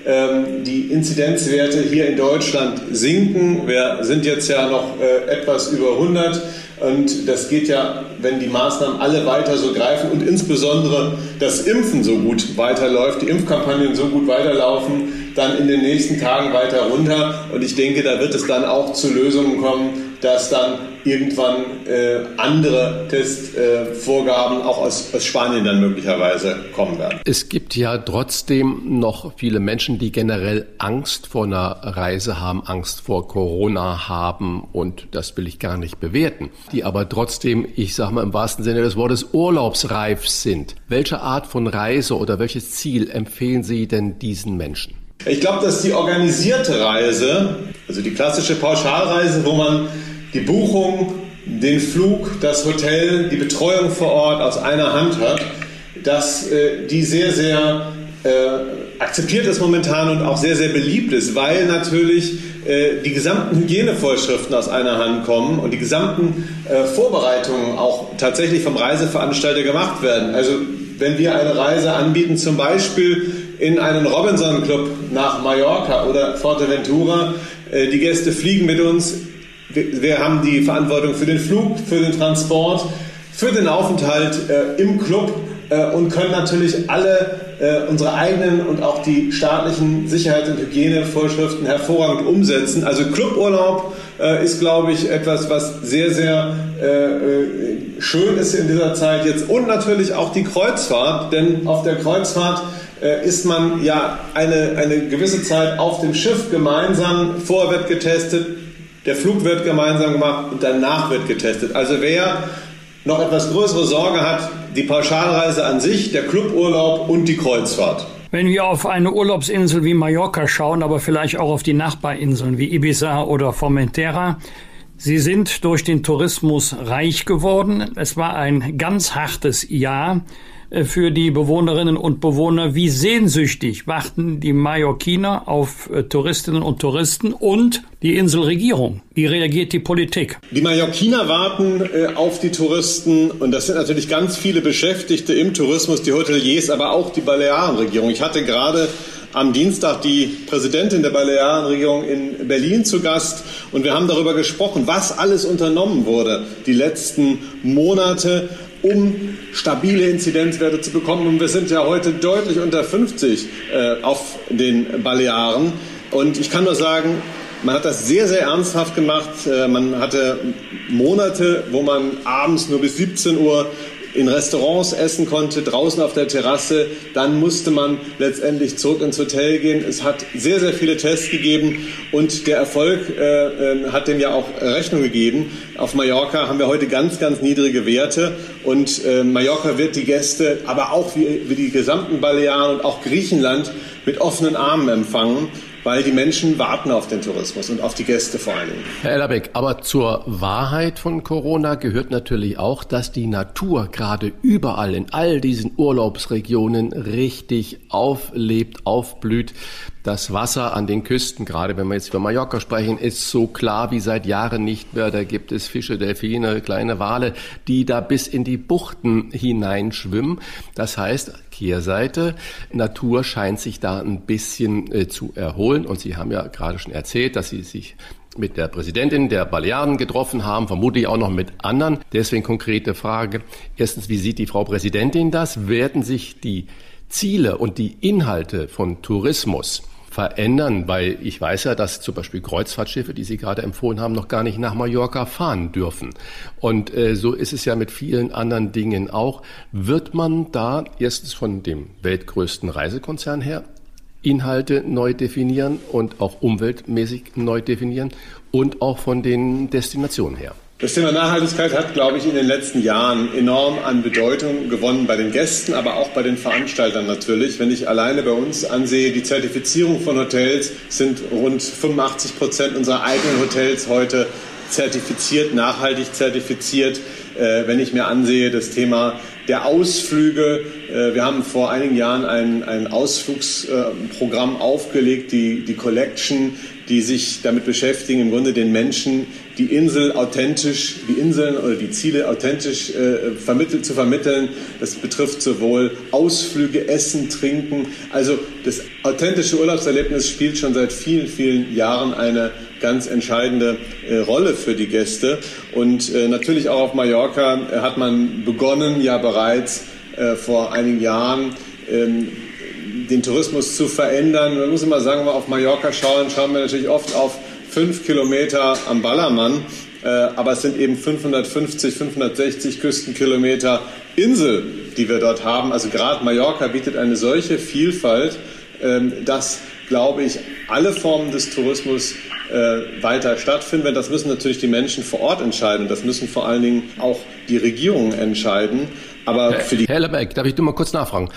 die Inzidenzwerte hier in Deutschland sinken. Wir sind jetzt ja noch etwas über 100 und das geht ja, wenn die Maßnahmen alle weiter so greifen und insbesondere das Impfen so gut weiterläuft, die Impfkampagnen so gut weiterlaufen, dann in den nächsten Tagen weiter runter. Und ich denke, da wird es dann auch zu Lösungen kommen, dass dann irgendwann andere Testvorgaben auch aus Spanien dann möglicherweise kommen werden. Es gibt ja trotzdem noch viele Menschen, die generell Angst vor einer Reise haben, Angst vor Corona haben, und das will ich gar nicht bewerten, die aber trotzdem, ich sage mal im wahrsten Sinne des Wortes, urlaubsreif sind. Welche Art von Reise oder welches Ziel empfehlen Sie denn diesen Menschen? Ich glaube, dass die organisierte Reise, also die klassische Pauschalreise, wo man die Buchung, den Flug, das Hotel, die Betreuung vor Ort aus einer Hand hat, dass die sehr, sehr akzeptiert ist momentan und auch sehr, sehr beliebt ist, weil natürlich die gesamten Hygienevorschriften aus einer Hand kommen und die gesamten Vorbereitungen auch tatsächlich vom Reiseveranstalter gemacht werden. Also wenn wir eine Reise anbieten, zum Beispiel in einen Robinson-Club nach Mallorca oder Fuerteventura, die Gäste fliegen mit uns, wir haben die Verantwortung für den Flug, für den Transport, für den Aufenthalt im Club und können natürlich alle unsere eigenen und auch die staatlichen Sicherheits- und Hygienevorschriften hervorragend umsetzen. Also Cluburlaub ist, glaube ich, etwas, was sehr, sehr schön ist in dieser Zeit jetzt. Und natürlich auch die Kreuzfahrt, denn auf der Kreuzfahrt ist man ja eine gewisse Zeit auf dem Schiff gemeinsam. Vorher wird getestet, der Flug wird gemeinsam gemacht und danach wird getestet. Also wer noch etwas größere Sorge hat, die Pauschalreise an sich, der Cluburlaub und die Kreuzfahrt. Wenn wir auf eine Urlaubsinsel wie Mallorca schauen, aber vielleicht auch auf die Nachbarinseln wie Ibiza oder Formentera, sie sind durch den Tourismus reich geworden. Es war ein ganz hartes Jahr für die Bewohnerinnen und Bewohner. Wie sehnsüchtig warten die Mallorquiner auf Touristinnen und Touristen und die Inselregierung? Wie reagiert die Politik? Die Mallorquiner warten auf die Touristen und das sind natürlich ganz viele Beschäftigte im Tourismus, die Hoteliers, aber auch die Balearenregierung. Ich hatte gerade am Dienstag die Präsidentin der Balearenregierung in Berlin zu Gast und wir haben darüber gesprochen, was alles unternommen wurde die letzten Monate, um stabile Inzidenzwerte zu bekommen. Und wir sind ja heute deutlich unter 50 auf den Balearen. Und ich kann nur sagen, man hat das sehr, sehr ernsthaft gemacht. Man hatte Monate, wo man abends nur bis 17 Uhr in Restaurants essen konnte, draußen auf der Terrasse. Dann musste man letztendlich zurück ins Hotel gehen. Es hat sehr, sehr viele Tests gegeben und der Erfolg hat dem ja auch Rechnung gegeben. Auf Mallorca haben wir heute ganz, ganz niedrige Werte und Mallorca wird die Gäste, aber auch wie die gesamten Balearen und auch Griechenland mit offenen Armen empfangen, weil die Menschen warten auf den Tourismus und auf die Gäste vor allen Dingen. Herr Ellerbeck, aber zur Wahrheit von Corona gehört natürlich auch, dass die Natur gerade überall in all diesen Urlaubsregionen richtig auflebt, aufblüht. Das Wasser an den Küsten, gerade wenn wir jetzt über Mallorca sprechen, ist so klar wie seit Jahren nicht mehr. Da gibt es Fische, Delfine, kleine Wale, die da bis in die Buchten hineinschwimmen. Das heißt, Kehrseite, Natur scheint sich da ein bisschen zu erholen. Und Sie haben ja gerade schon erzählt, dass Sie sich mit der Präsidentin der Balearen getroffen haben, vermutlich auch noch mit anderen. Deswegen konkrete Frage. Erstens, wie sieht die Frau Präsidentin das? Werden sich die Ziele und die Inhalte von Tourismus verändern? Weil ich weiß ja, dass zum Beispiel Kreuzfahrtschiffe, die Sie gerade empfohlen haben, noch gar nicht nach Mallorca fahren dürfen. Und so ist es ja mit vielen anderen Dingen auch. Wird man da erstens von dem weltgrößten Reisekonzern her Inhalte neu definieren und auch umweltmäßig neu definieren und auch von den Destinationen her? Das Thema Nachhaltigkeit hat, glaube ich, in den letzten Jahren enorm an Bedeutung gewonnen bei den Gästen, aber auch bei den Veranstaltern natürlich. Wenn ich alleine bei uns ansehe, die Zertifizierung von Hotels sind rund 85% unserer eigenen Hotels heute zertifiziert, nachhaltig zertifiziert. wenn ich mir ansehe, das Thema der Ausflüge. Wir haben vor einigen Jahren ein Ausflugsprogramm aufgelegt, die Collection, die sich damit beschäftigen, im Grunde den Menschen die Inseln oder die Ziele authentisch zu vermitteln. Das betrifft sowohl Ausflüge, Essen, Trinken. Also das authentische Urlaubserlebnis spielt schon seit vielen, vielen Jahren eine ganz entscheidende Rolle für die Gäste. Und natürlich auch auf Mallorca hat man begonnen, ja bereits vor einigen Jahren, den Tourismus zu verändern. Man muss immer sagen, wenn wir auf Mallorca schauen wir natürlich oft auf 5 Kilometer am Ballermann, aber es sind eben 550, 560 Küstenkilometer Insel, die wir dort haben. Also gerade Mallorca bietet eine solche Vielfalt, dass, glaube ich, alle Formen des Tourismus weiter stattfinden. Das müssen natürlich die Menschen vor Ort entscheiden. Das müssen vor allen Dingen auch die Regierungen entscheiden. Aber für die Herr Lebeck, darf ich nur mal kurz nachfragen?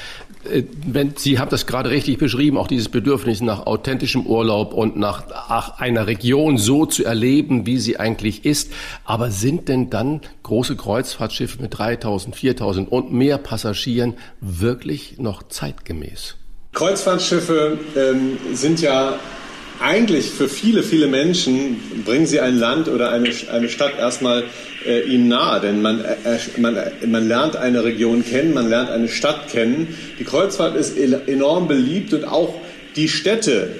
Sie haben das gerade richtig beschrieben, auch dieses Bedürfnis nach authentischem Urlaub und nach einer Region so zu erleben, wie sie eigentlich ist. Aber sind denn dann große Kreuzfahrtschiffe mit 3.000, 4.000 und mehr Passagieren wirklich noch zeitgemäß? Kreuzfahrtschiffe sind ja eigentlich für viele, viele Menschen, bringen sie ein Land oder eine Stadt erstmal ihnen nahe, denn man lernt eine Region kennen, man lernt eine Stadt kennen. Die Kreuzfahrt ist enorm beliebt und auch die Städte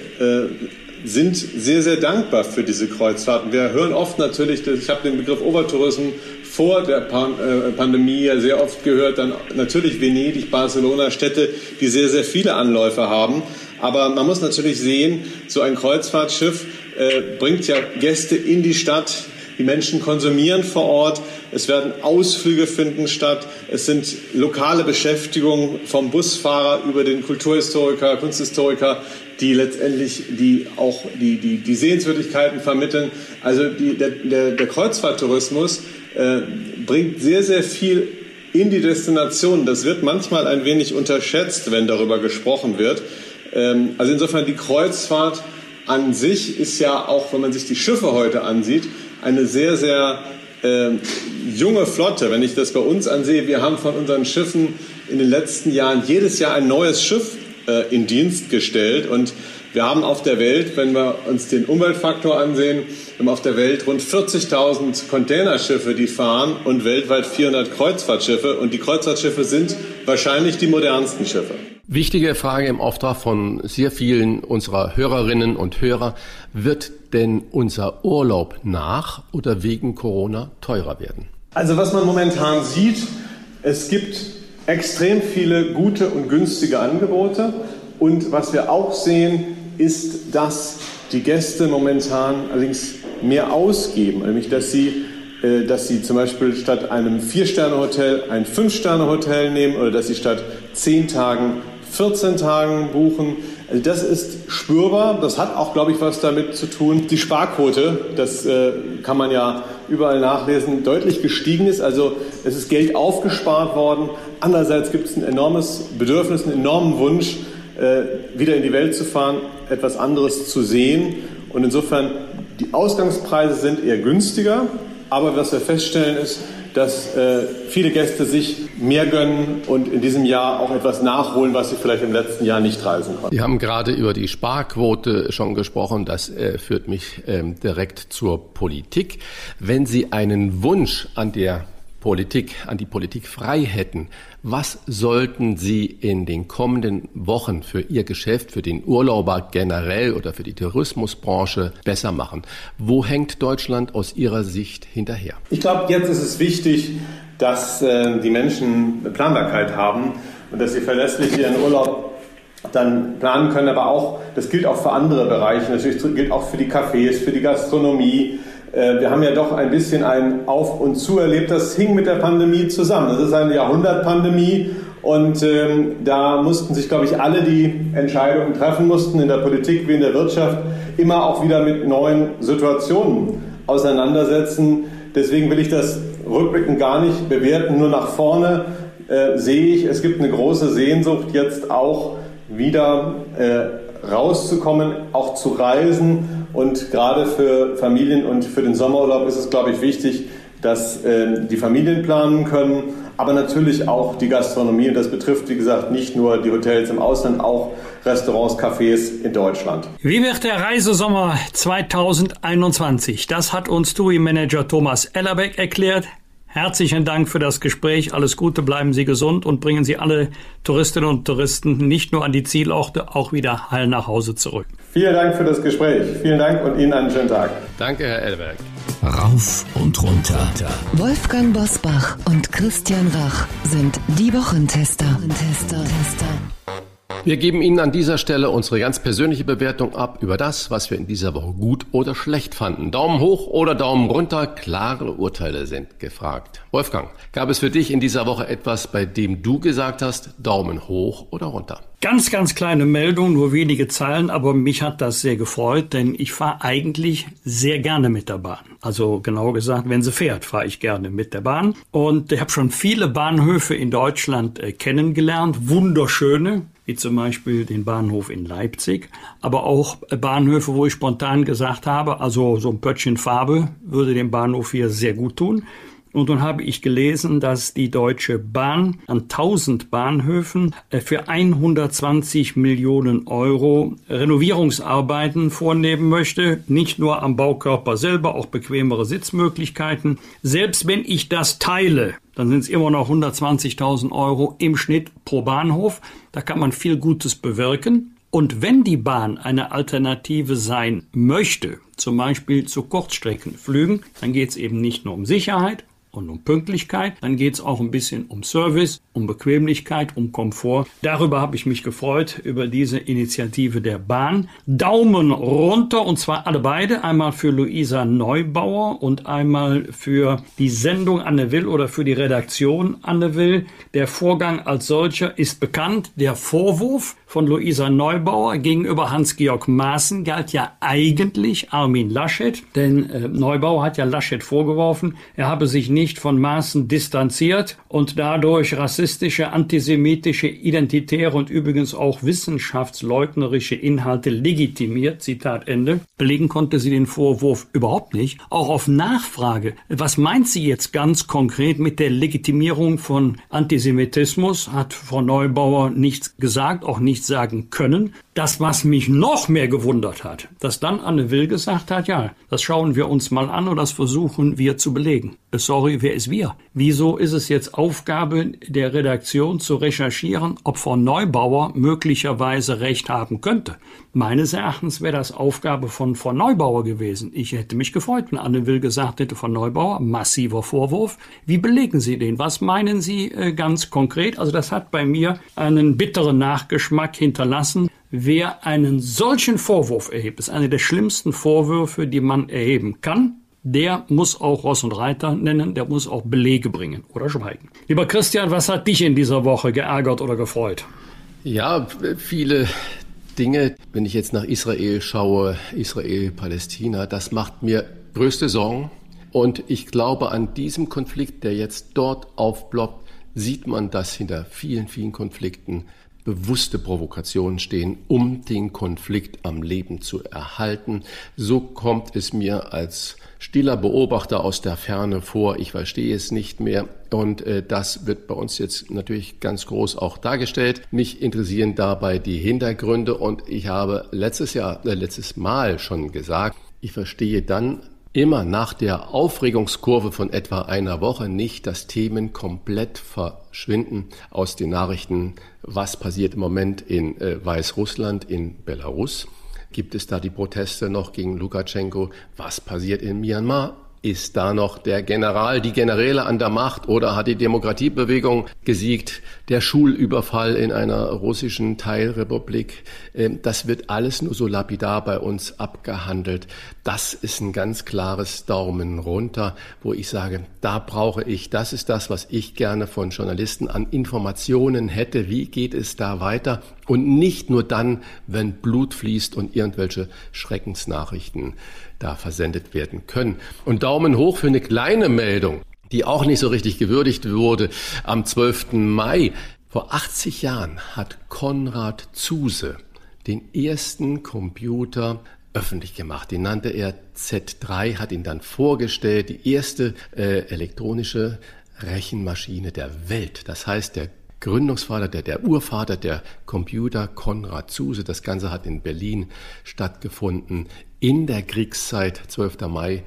sind sehr, sehr dankbar für diese Kreuzfahrten. Wir hören oft natürlich, ich habe den Begriff Overtourism vor der Pandemie ja sehr oft gehört, dann natürlich Venedig, Barcelona, Städte, die sehr, sehr viele Anläufe haben. Aber man muss natürlich sehen, so ein Kreuzfahrtschiff bringt ja Gäste in die Stadt. Die Menschen konsumieren vor Ort. Es werden Ausflüge finden statt. Es sind lokale Beschäftigungen vom Busfahrer über den Kulturhistoriker, Kunsthistoriker, die letztendlich die Sehenswürdigkeiten vermitteln. Also der Kreuzfahrttourismus bringt sehr, sehr viel in die Destination. Das wird manchmal ein wenig unterschätzt, wenn darüber gesprochen wird. Also insofern die Kreuzfahrt an sich ist ja auch, wenn man sich die Schiffe heute ansieht, eine sehr, sehr junge Flotte. Wenn ich das bei uns ansehe, wir haben von unseren Schiffen in den letzten Jahren jedes Jahr ein neues Schiff in Dienst gestellt. Und wir haben auf der Welt, wenn wir uns den Umweltfaktor ansehen, wir haben auf der Welt rund 40.000 Containerschiffe, die fahren, und weltweit 400 Kreuzfahrtschiffe. Und die Kreuzfahrtschiffe sind wahrscheinlich die modernsten Schiffe. Wichtige Frage im Auftrag von sehr vielen unserer Hörerinnen und Hörer. Wird denn unser Urlaub nach oder wegen Corona teurer werden? Also was man momentan sieht, es gibt extrem viele gute und günstige Angebote. Und was wir auch sehen, ist, dass die Gäste momentan allerdings mehr ausgeben. Nämlich, dass sie zum Beispiel statt einem 4-Sterne-Hotel ein 5-Sterne-Hotel nehmen oder dass sie statt 10 Tagen 14 Tagen buchen. Also das ist spürbar. Das hat auch, glaube ich, was damit zu tun. Die Sparquote, das kann man ja überall nachlesen, deutlich gestiegen ist. Also es ist Geld aufgespart worden. Andererseits gibt es ein enormes Bedürfnis, einen enormen Wunsch, wieder in die Welt zu fahren, etwas anderes zu sehen. Und insofern, die Ausgangspreise sind eher günstiger. Aber was wir feststellen ist, dass viele Gäste sich mehr gönnen und in diesem Jahr auch etwas nachholen, was sie vielleicht im letzten Jahr nicht reisen konnten. Sie haben gerade über die Sparquote schon gesprochen. Das führt mich direkt zur Politik. Wenn Sie einen Wunsch an die Politik frei hätten, was sollten Sie in den kommenden Wochen für Ihr Geschäft, für den Urlauber generell oder für die Tourismusbranche besser machen? Wo hängt Deutschland aus Ihrer Sicht hinterher? Ich glaube, jetzt ist es wichtig, dass die Menschen eine Planbarkeit haben und dass sie verlässlich ihren Urlaub dann planen können. Aber auch, das gilt auch für andere Bereiche. Natürlich gilt auch für die Cafés, für die Gastronomie. Wir haben ja doch ein bisschen ein Auf und Zu erlebt. Das hing mit der Pandemie zusammen. Das ist eine Jahrhundertpandemie und da mussten sich, glaube ich, alle, die Entscheidungen treffen mussten, in der Politik wie in der Wirtschaft, immer auch wieder mit neuen Situationen auseinandersetzen. Deswegen will ich das rückblickend gar nicht bewerten. Nur nach vorne sehe ich, es gibt eine große Sehnsucht, jetzt auch wieder rauszukommen, auch zu reisen. Und gerade für Familien und für den Sommerurlaub ist es, glaube ich, wichtig, dass die Familien planen können, aber natürlich auch die Gastronomie. Und das betrifft, wie gesagt, nicht nur die Hotels im Ausland, auch Restaurants, Cafés in Deutschland. Wie wird der Reisesommer 2021? Das hat uns TUI-Manager Thomas Ellerbeck erklärt. Herzlichen Dank für das Gespräch. Alles Gute, bleiben Sie gesund und bringen Sie alle Touristinnen und Touristen nicht nur an die Zielorte, auch wieder heil nach Hause zurück. Vielen Dank für das Gespräch. Vielen Dank und Ihnen einen schönen Tag. Danke, Herr Ellerbeck. Rauf und runter. Wolfgang Bosbach und Christian Rach sind die Wochentester. Wir geben Ihnen an dieser Stelle unsere ganz persönliche Bewertung ab über das, was wir in dieser Woche gut oder schlecht fanden. Daumen hoch oder Daumen runter, klare Urteile sind gefragt. Wolfgang, gab es für dich in dieser Woche etwas, bei dem du gesagt hast, Daumen hoch oder runter? Ganz, ganz kleine Meldung, nur wenige Zeilen, aber mich hat das sehr gefreut, denn ich fahre eigentlich sehr gerne mit der Bahn. Also genau gesagt, wenn sie fährt, fahre ich gerne mit der Bahn. Und ich habe schon viele Bahnhöfe in Deutschland kennengelernt, wunderschöne, wie zum Beispiel den Bahnhof in Leipzig, aber auch Bahnhöfe, wo ich spontan gesagt habe, also so ein Pöttchen Farbe würde dem Bahnhof hier sehr gut tun. Und dann habe ich gelesen, dass die Deutsche Bahn an 1000 Bahnhöfen für 120 Millionen Euro Renovierungsarbeiten vornehmen möchte. Nicht nur am Baukörper selber, auch bequemere Sitzmöglichkeiten. Selbst wenn ich das teile, dann sind es immer noch 120.000 Euro im Schnitt pro Bahnhof. Da kann man viel Gutes bewirken. Und wenn die Bahn eine Alternative sein möchte, zum Beispiel zu Kurzstreckenflügen, dann geht es eben nicht nur um Sicherheit und um Pünktlichkeit, dann geht es auch ein bisschen um Service, um Bequemlichkeit, um Komfort. Darüber habe ich mich gefreut, über diese Initiative der Bahn. Daumen runter, und zwar alle beide, einmal für Luisa Neubauer und einmal für die Sendung Anne Will oder für die Redaktion Anne Will. Der Vorgang als solcher ist bekannt. Der Vorwurf von Luisa Neubauer gegenüber Hans-Georg Maaßen galt ja eigentlich Armin Laschet, denn Neubauer hat ja Laschet vorgeworfen, er habe sich nicht von Maaßen distanziert und dadurch rassistische, antisemitische, identitäre und übrigens auch wissenschaftsleugnerische Inhalte legitimiert, Zitat Ende. Belegen konnte sie den Vorwurf überhaupt nicht. Auch auf Nachfrage, was meint sie jetzt ganz konkret mit der Legitimierung von Antisemitismus, hat Frau Neubauer nichts gesagt, auch nichts sagen können. Das, was mich noch mehr gewundert hat, dass dann Anne Will gesagt hat, ja, das schauen wir uns mal an und das versuchen wir zu belegen. Sorry, wer ist wir? Wieso ist es jetzt Aufgabe der Redaktion zu recherchieren, ob Frau Neubauer möglicherweise recht haben könnte? Meines Erachtens wäre das Aufgabe von Frau Neubauer gewesen. Ich hätte mich gefreut, wenn Anne Will gesagt hätte, Frau Neubauer, massiver Vorwurf. Wie belegen Sie den? Was meinen Sie ganz konkret? Also das hat bei mir einen bitteren Nachgeschmack hinterlassen. Wer einen solchen Vorwurf erhebt, ist einer der schlimmsten Vorwürfe, die man erheben kann. Der muss auch Ross und Reiter nennen, der muss auch Belege bringen oder schweigen. Lieber Christian, was hat dich in dieser Woche geärgert oder gefreut? Ja, viele Dinge. Wenn ich jetzt nach Israel schaue, Israel, Palästina, das macht mir größte Sorgen. Und ich glaube, an diesem Konflikt, der jetzt dort aufploppt, sieht man, dass hinter vielen, vielen Konflikten bewusste Provokationen stehen, um den Konflikt am Leben zu erhalten. So kommt es mir als stiller Beobachter aus der Ferne vor. Ich verstehe es nicht mehr. Und das wird bei uns jetzt natürlich ganz groß auch dargestellt. Mich interessieren dabei die Hintergründe. Und ich habe letztes Mal schon gesagt, ich verstehe dann immer nach der Aufregungskurve von etwa einer Woche nicht, dass Themen komplett verschwinden aus den Nachrichten. Was passiert im Moment in Weißrussland, in Belarus? Gibt es da die Proteste noch gegen Lukaschenko? Was passiert in Myanmar? Ist da noch der General, die Generäle an der Macht oder hat die Demokratiebewegung gesiegt? Der Schulüberfall in einer russischen Teilrepublik, das wird alles nur so lapidar bei uns abgehandelt. Das ist ein ganz klares Daumen runter, wo ich sage, das ist das, was ich gerne von Journalisten an Informationen hätte. Wie geht es da weiter? Und nicht nur dann, wenn Blut fließt und irgendwelche Schreckensnachrichten da versendet werden können. Und Daumen hoch für eine kleine Meldung, die auch nicht so richtig gewürdigt wurde. Am 12. Mai vor 80 Jahren hat Konrad Zuse den ersten Computer öffentlich gemacht. Den nannte er Z3, hat ihn dann vorgestellt, die erste elektronische Rechenmaschine der Welt. Das heißt, der Gründungsvater, der Urvater der Computer, Konrad Zuse. Das Ganze hat in Berlin stattgefunden in der Kriegszeit, 12. Mai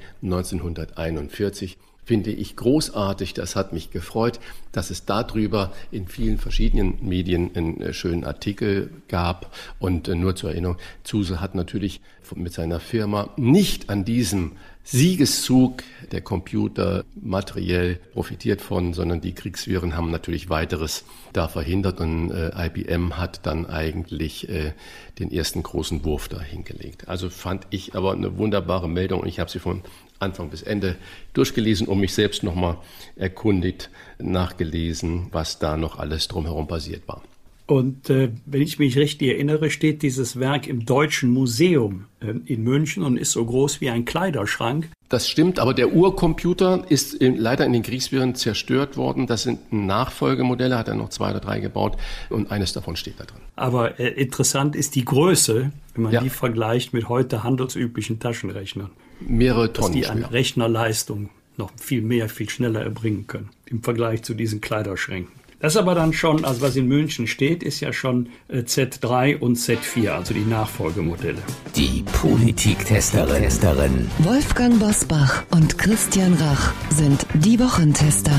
1941. Finde ich großartig. Das hat mich gefreut, dass es darüber in vielen verschiedenen Medien einen schönen Artikel gab. Und nur zur Erinnerung, Zuse hat natürlich mit seiner Firma nicht an diesem Siegeszug der Computer materiell profitiert von, sondern die Kriegsviren haben natürlich weiteres da verhindert und IBM hat dann eigentlich den ersten großen Wurf da hingelegt. Also fand ich aber eine wunderbare Meldung und ich habe sie von Anfang bis Ende durchgelesen und mich selbst nochmal erkundigt, nachgelesen, was da noch alles drumherum passiert war. Und wenn ich mich richtig erinnere, steht dieses Werk im Deutschen Museum in München und ist so groß wie ein Kleiderschrank. Das stimmt, aber der Urcomputer ist leider in den Kriegswirren zerstört worden. Das sind Nachfolgemodelle, hat er noch 2 oder 3 gebaut und eines davon steht da drin. Aber interessant ist die Größe, wenn man die vergleicht mit heute handelsüblichen Taschenrechnern. Mehrere Tonnen. Dass die an Rechnerleistung noch viel mehr, viel schneller erbringen können im Vergleich zu diesen Kleiderschränken. Das aber dann schon, also was in München steht, ist ja schon Z3 und Z4, also die Nachfolgemodelle. Die Politiktesterin. Wolfgang Bosbach und Christian Rach sind die Wochentester.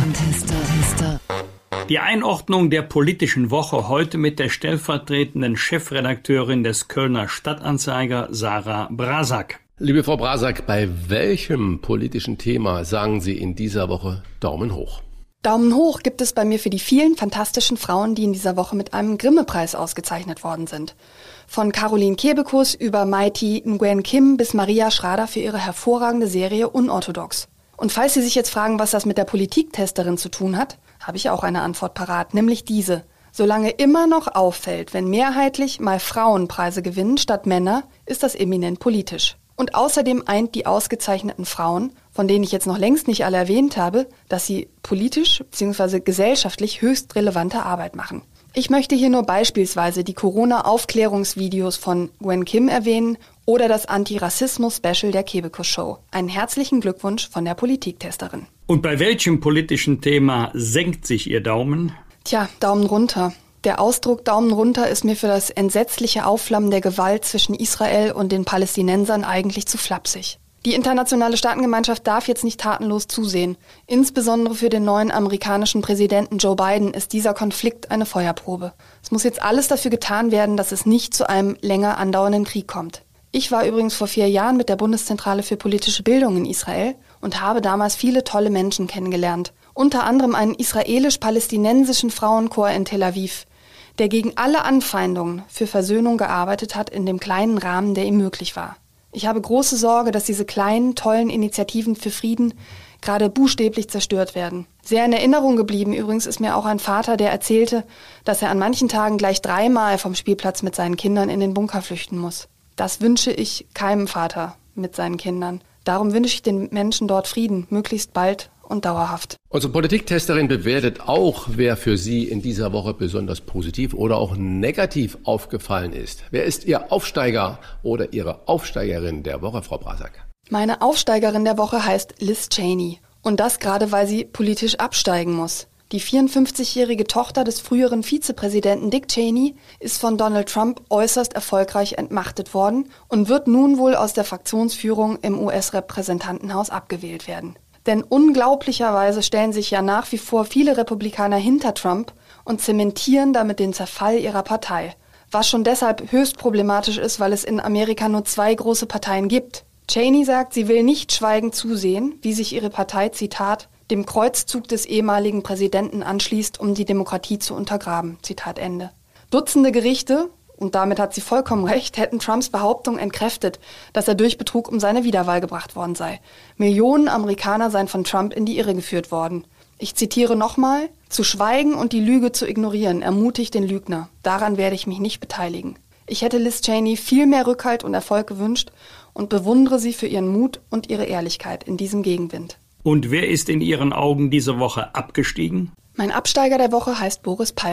Die Einordnung der politischen Woche heute mit der stellvertretenden Chefredakteurin des Kölner Stadtanzeiger, Sarah Brasak. Liebe Frau Brasak, bei welchem politischen Thema sagen Sie in dieser Woche Daumen hoch? Daumen hoch gibt es bei mir für die vielen fantastischen Frauen, die in dieser Woche mit einem Grimme-Preis ausgezeichnet worden sind. Von Caroline Kebekus über Mighty Nguyen Kim bis Maria Schrader für ihre hervorragende Serie Unorthodox. Und falls Sie sich jetzt fragen, was das mit der Politiktesterin zu tun hat, habe ich auch eine Antwort parat, nämlich diese. Solange immer noch auffällt, wenn mehrheitlich mal Frauen Preise gewinnen statt Männer, ist das eminent politisch. Und außerdem eint die ausgezeichneten Frauen, von denen ich jetzt noch längst nicht alle erwähnt habe, dass sie politisch bzw. gesellschaftlich höchst relevante Arbeit machen. Ich möchte hier nur beispielsweise die Corona-Aufklärungsvideos von Nguyen Kim erwähnen oder das Antirassismus-Special der Kebekus Show. Einen herzlichen Glückwunsch von der Politiktesterin. Und bei welchem politischen Thema senkt sich Ihr Daumen? Tja, Daumen runter. Der Ausdruck Daumen runter ist mir für das entsetzliche Aufflammen der Gewalt zwischen Israel und den Palästinensern eigentlich zu flapsig. Die internationale Staatengemeinschaft darf jetzt nicht tatenlos zusehen. Insbesondere für den neuen amerikanischen Präsidenten Joe Biden ist dieser Konflikt eine Feuerprobe. Es muss jetzt alles dafür getan werden, dass es nicht zu einem länger andauernden Krieg kommt. Ich war übrigens vor 4 Jahren mit der Bundeszentrale für politische Bildung in Israel und habe damals viele tolle Menschen kennengelernt. Unter anderem einen israelisch-palästinensischen Frauenchor in Tel Aviv, der gegen alle Anfeindungen für Versöhnung gearbeitet hat in dem kleinen Rahmen, der ihm möglich war. Ich habe große Sorge, dass diese kleinen, tollen Initiativen für Frieden gerade buchstäblich zerstört werden. Sehr in Erinnerung geblieben übrigens ist mir auch ein Vater, der erzählte, dass er an manchen Tagen gleich 3-mal vom Spielplatz mit seinen Kindern in den Bunker flüchten muss. Das wünsche ich keinem Vater mit seinen Kindern. Darum wünsche ich den Menschen dort Frieden, möglichst bald und dauerhaft. Unsere Politiktesterin bewertet auch, wer für Sie in dieser Woche besonders positiv oder auch negativ aufgefallen ist. Wer ist Ihr Aufsteiger oder Ihre Aufsteigerin der Woche, Frau Brasak? Meine Aufsteigerin der Woche heißt Liz Cheney. Und das gerade, weil sie politisch absteigen muss. Die 54-jährige Tochter des früheren Vizepräsidenten Dick Cheney ist von Donald Trump äußerst erfolgreich entmachtet worden und wird nun wohl aus der Fraktionsführung im US-Repräsentantenhaus abgewählt werden. Denn unglaublicherweise stellen sich ja nach wie vor viele Republikaner hinter Trump und zementieren damit den Zerfall ihrer Partei. Was schon deshalb höchst problematisch ist, weil es in Amerika nur 2 große Parteien gibt. Cheney sagt, sie will nicht schweigend zusehen, wie sich ihre Partei, Zitat, dem Kreuzzug des ehemaligen Präsidenten anschließt, um die Demokratie zu untergraben. Zitat Ende. Dutzende Gerichte, und damit hat sie vollkommen recht, hätten Trumps Behauptung entkräftet, dass er durch Betrug um seine Wiederwahl gebracht worden sei. Millionen Amerikaner seien von Trump in die Irre geführt worden. Ich zitiere nochmal: Zu schweigen und die Lüge zu ignorieren ermutigt den Lügner. Daran werde ich mich nicht beteiligen. Ich hätte Liz Cheney viel mehr Rückhalt und Erfolg gewünscht und bewundere sie für ihren Mut und ihre Ehrlichkeit in diesem Gegenwind. Und wer ist in Ihren Augen diese Woche abgestiegen? Mein Absteiger der Woche heißt Boris Palmer.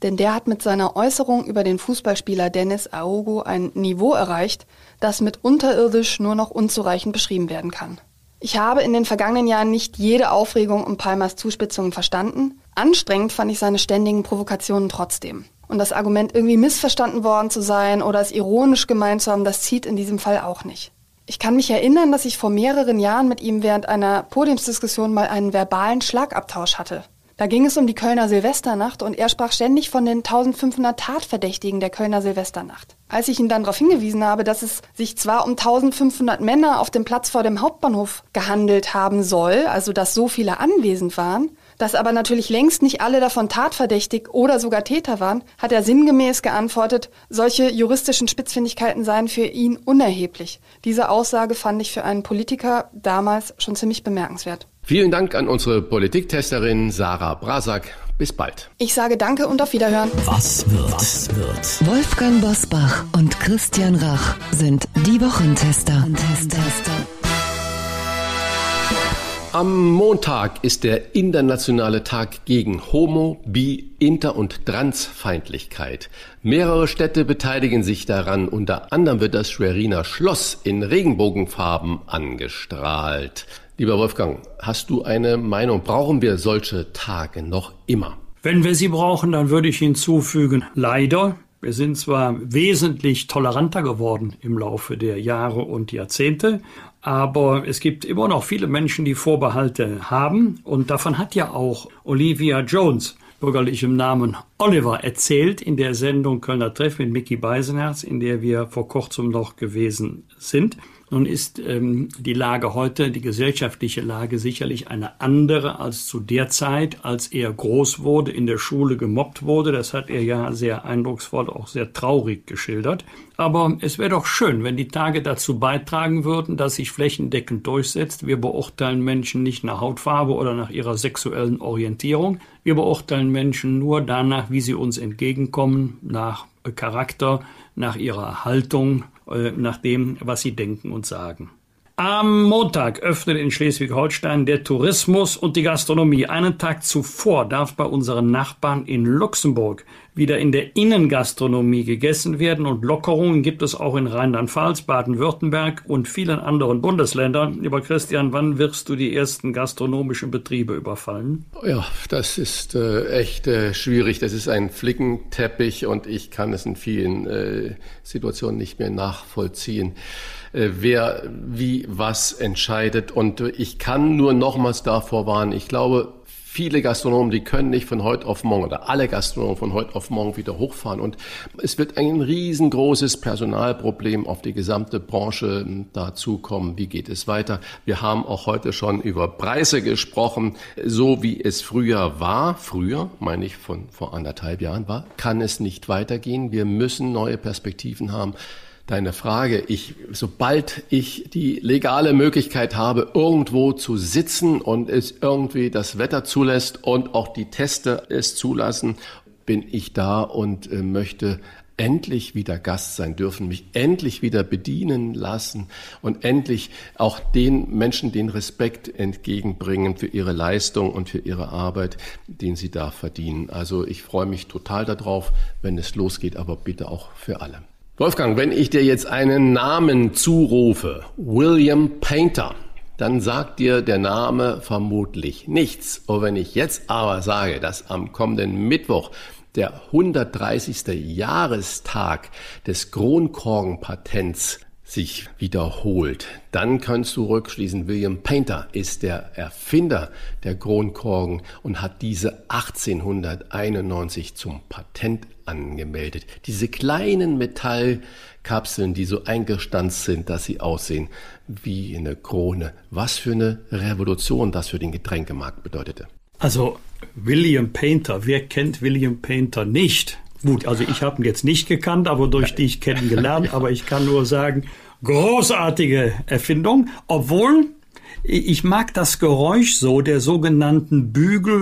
Denn der hat mit seiner Äußerung über den Fußballspieler Dennis Aogo ein Niveau erreicht, das mit unterirdisch nur noch unzureichend beschrieben werden kann. Ich habe in den vergangenen Jahren nicht jede Aufregung um Palmers Zuspitzungen verstanden. Anstrengend fand ich seine ständigen Provokationen trotzdem. Und das Argument, irgendwie missverstanden worden zu sein oder es ironisch gemeint zu haben, das zieht in diesem Fall auch nicht. Ich kann mich erinnern, dass ich vor mehreren Jahren mit ihm während einer Podiumsdiskussion mal einen verbalen Schlagabtausch hatte. Da ging es um die Kölner Silvesternacht und er sprach ständig von den 1500 Tatverdächtigen der Kölner Silvesternacht. Als ich ihn dann darauf hingewiesen habe, dass es sich zwar um 1500 Männer auf dem Platz vor dem Hauptbahnhof gehandelt haben soll, also dass so viele anwesend waren, dass aber natürlich längst nicht alle davon tatverdächtig oder sogar Täter waren, hat er sinngemäß geantwortet, solche juristischen Spitzfindigkeiten seien für ihn unerheblich. Diese Aussage fand ich für einen Politiker damals schon ziemlich bemerkenswert. Vielen Dank an unsere Politiktesterin Sarah Brasak. Bis bald. Ich sage danke und auf Wiederhören. Was wird? Wolfgang Bosbach und Christian Rach sind die Wochentester. Am Montag ist der internationale Tag gegen Homo-, Bi-, Inter- und Transfeindlichkeit. Mehrere Städte beteiligen sich daran. Unter anderem wird das Schweriner Schloss in Regenbogenfarben angestrahlt. Lieber Wolfgang, hast du eine Meinung? Brauchen wir solche Tage noch immer? Wenn wir sie brauchen, dann würde ich hinzufügen, leider. Wir sind zwar wesentlich toleranter geworden im Laufe der Jahre und Jahrzehnte, aber es gibt immer noch viele Menschen, die Vorbehalte haben. Und davon hat ja auch Olivia Jones, bürgerlichem Namen Oliver, erzählt in der Sendung Kölner Treff mit Micky Beisenherz, in der wir vor kurzem noch gewesen sind. Nun ist die Lage heute, die gesellschaftliche Lage, sicherlich eine andere als zu der Zeit, als er groß wurde, in der Schule gemobbt wurde. Das hat er ja sehr eindrucksvoll, auch sehr traurig geschildert. Aber es wäre doch schön, wenn die Tage dazu beitragen würden, dass sich flächendeckend durchsetzt. Wir beurteilen Menschen nicht nach Hautfarbe oder nach ihrer sexuellen Orientierung. Wir beurteilen Menschen nur danach, wie sie uns entgegenkommen, nach Charakter, nach ihrer Haltung, nach dem, was sie denken und sagen. Am Montag öffnet in Schleswig-Holstein der Tourismus und die Gastronomie. Einen Tag zuvor darf bei unseren Nachbarn in Luxemburg wieder in der Innengastronomie gegessen werden und Lockerungen gibt es auch in Rheinland-Pfalz, Baden-Württemberg und vielen anderen Bundesländern. Lieber Christian, wann wirst du die ersten gastronomischen Betriebe überfallen? Ja, das ist echt schwierig. Das ist ein Flickenteppich und ich kann es in vielen Situationen nicht mehr nachvollziehen, wer wie was entscheidet. Und ich kann nur nochmals davor warnen, ich glaube, viele Gastronomen, die können nicht von heute auf morgen oder alle Gastronomen von heute auf morgen wieder hochfahren. Und es wird ein riesengroßes Personalproblem auf die gesamte Branche dazukommen. Wie geht es weiter? Wir haben auch heute schon über Preise gesprochen. So wie es früher war, meine ich von vor 1,5 Jahren war, kann es nicht weitergehen. Wir müssen neue Perspektiven haben. Deine Frage, sobald ich die legale Möglichkeit habe, irgendwo zu sitzen und es irgendwie das Wetter zulässt und auch die Teste es zulassen, bin ich da und möchte endlich wieder Gast sein dürfen, mich endlich wieder bedienen lassen und endlich auch den Menschen den Respekt entgegenbringen für ihre Leistung und für ihre Arbeit, den sie da verdienen. Also ich freue mich total darauf, wenn es losgeht, aber bitte auch für alle. Wolfgang, wenn ich dir jetzt einen Namen zurufe, William Painter, dann sagt dir der Name vermutlich nichts. Und wenn ich jetzt aber sage, dass am kommenden Mittwoch der 130. Jahrestag des Kronkorkenpatents sich wiederholt, dann kannst du rückschließen, William Painter ist der Erfinder der Kronkorken und hat diese 1891 zum Patent angemeldet. Diese kleinen Metallkapseln, die so eingestanzt sind, dass sie aussehen wie eine Krone. Was für eine Revolution das für den Getränkemarkt bedeutete. Also William Painter, wer kennt William Painter nicht? Gut, also ich habe ihn jetzt nicht gekannt, aber durch dich kennengelernt. Aber ich kann nur sagen, großartige Erfindung. Obwohl, ich mag das Geräusch so der sogenannten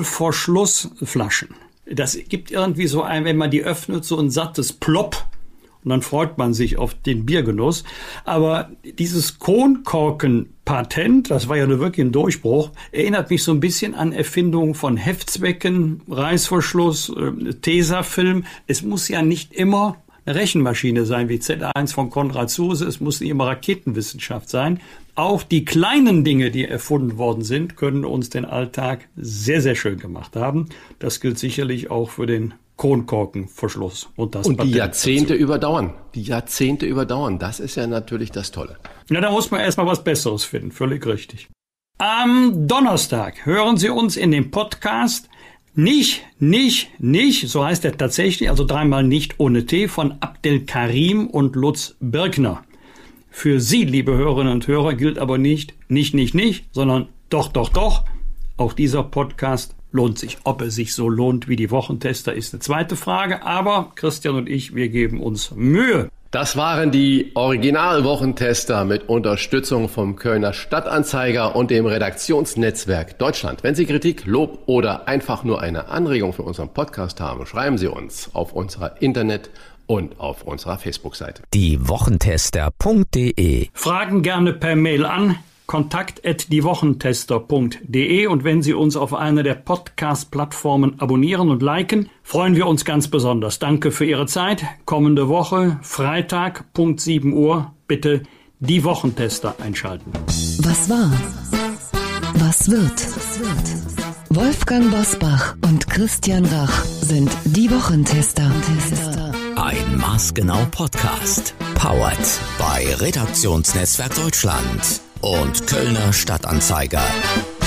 Bügelverschlussflaschen. Das gibt irgendwie so ein, wenn man die öffnet, so ein sattes Plopp. und dann freut man sich auf den Biergenuss. Aber dieses Kronkorken-Patent, das war ja nur wirklich ein Durchbruch, erinnert mich so ein bisschen an Erfindungen von Heftzwecken, Reißverschluss, Tesafilm. Es muss ja nicht immer eine Rechenmaschine sein wie Z1 von Konrad Zuse. Es muss nicht immer Raketenwissenschaft sein. Auch die kleinen Dinge, die erfunden worden sind, können uns den Alltag sehr, sehr schön gemacht haben. Das gilt sicherlich auch für den Kronkorkenverschluss. Und die Jahrzehnte überdauern. Die Jahrzehnte überdauern. Das ist ja natürlich das Tolle. Ja, da muss man erstmal was Besseres finden. Völlig richtig. Am Donnerstag hören Sie uns in dem Podcast Nicht, so heißt er tatsächlich, also dreimal nicht ohne T, von Abdel Karim und Lutz Birkner. Für Sie, liebe Hörerinnen und Hörer, gilt aber nicht, sondern doch. Auch dieser Podcast lohnt sich. Ob er sich so lohnt wie die Wochentester, ist eine zweite Frage. Aber Christian und ich, wir geben uns Mühe. Das waren die Original-Wochentester mit Unterstützung vom Kölner Stadtanzeiger und dem Redaktionsnetzwerk Deutschland. Wenn Sie Kritik, Lob oder einfach nur eine Anregung für unseren Podcast haben, schreiben Sie uns auf unserer Internet- und auf unserer Facebook-Seite. diewochentester.de. Fragen gerne per Mail an kontakt@diewochentester.de, und wenn Sie uns auf einer der Podcast-Plattformen abonnieren und liken, freuen wir uns ganz besonders. Danke für Ihre Zeit. Kommende Woche, Freitag, Punkt 7 Uhr, bitte die Wochentester einschalten. Was war? Was wird? Wolfgang Bosbach und Christian Rach sind die Wochentester. Ein maßgenau Podcast. Powered bei Redaktionsnetzwerk Deutschland und Kölner Stadtanzeiger.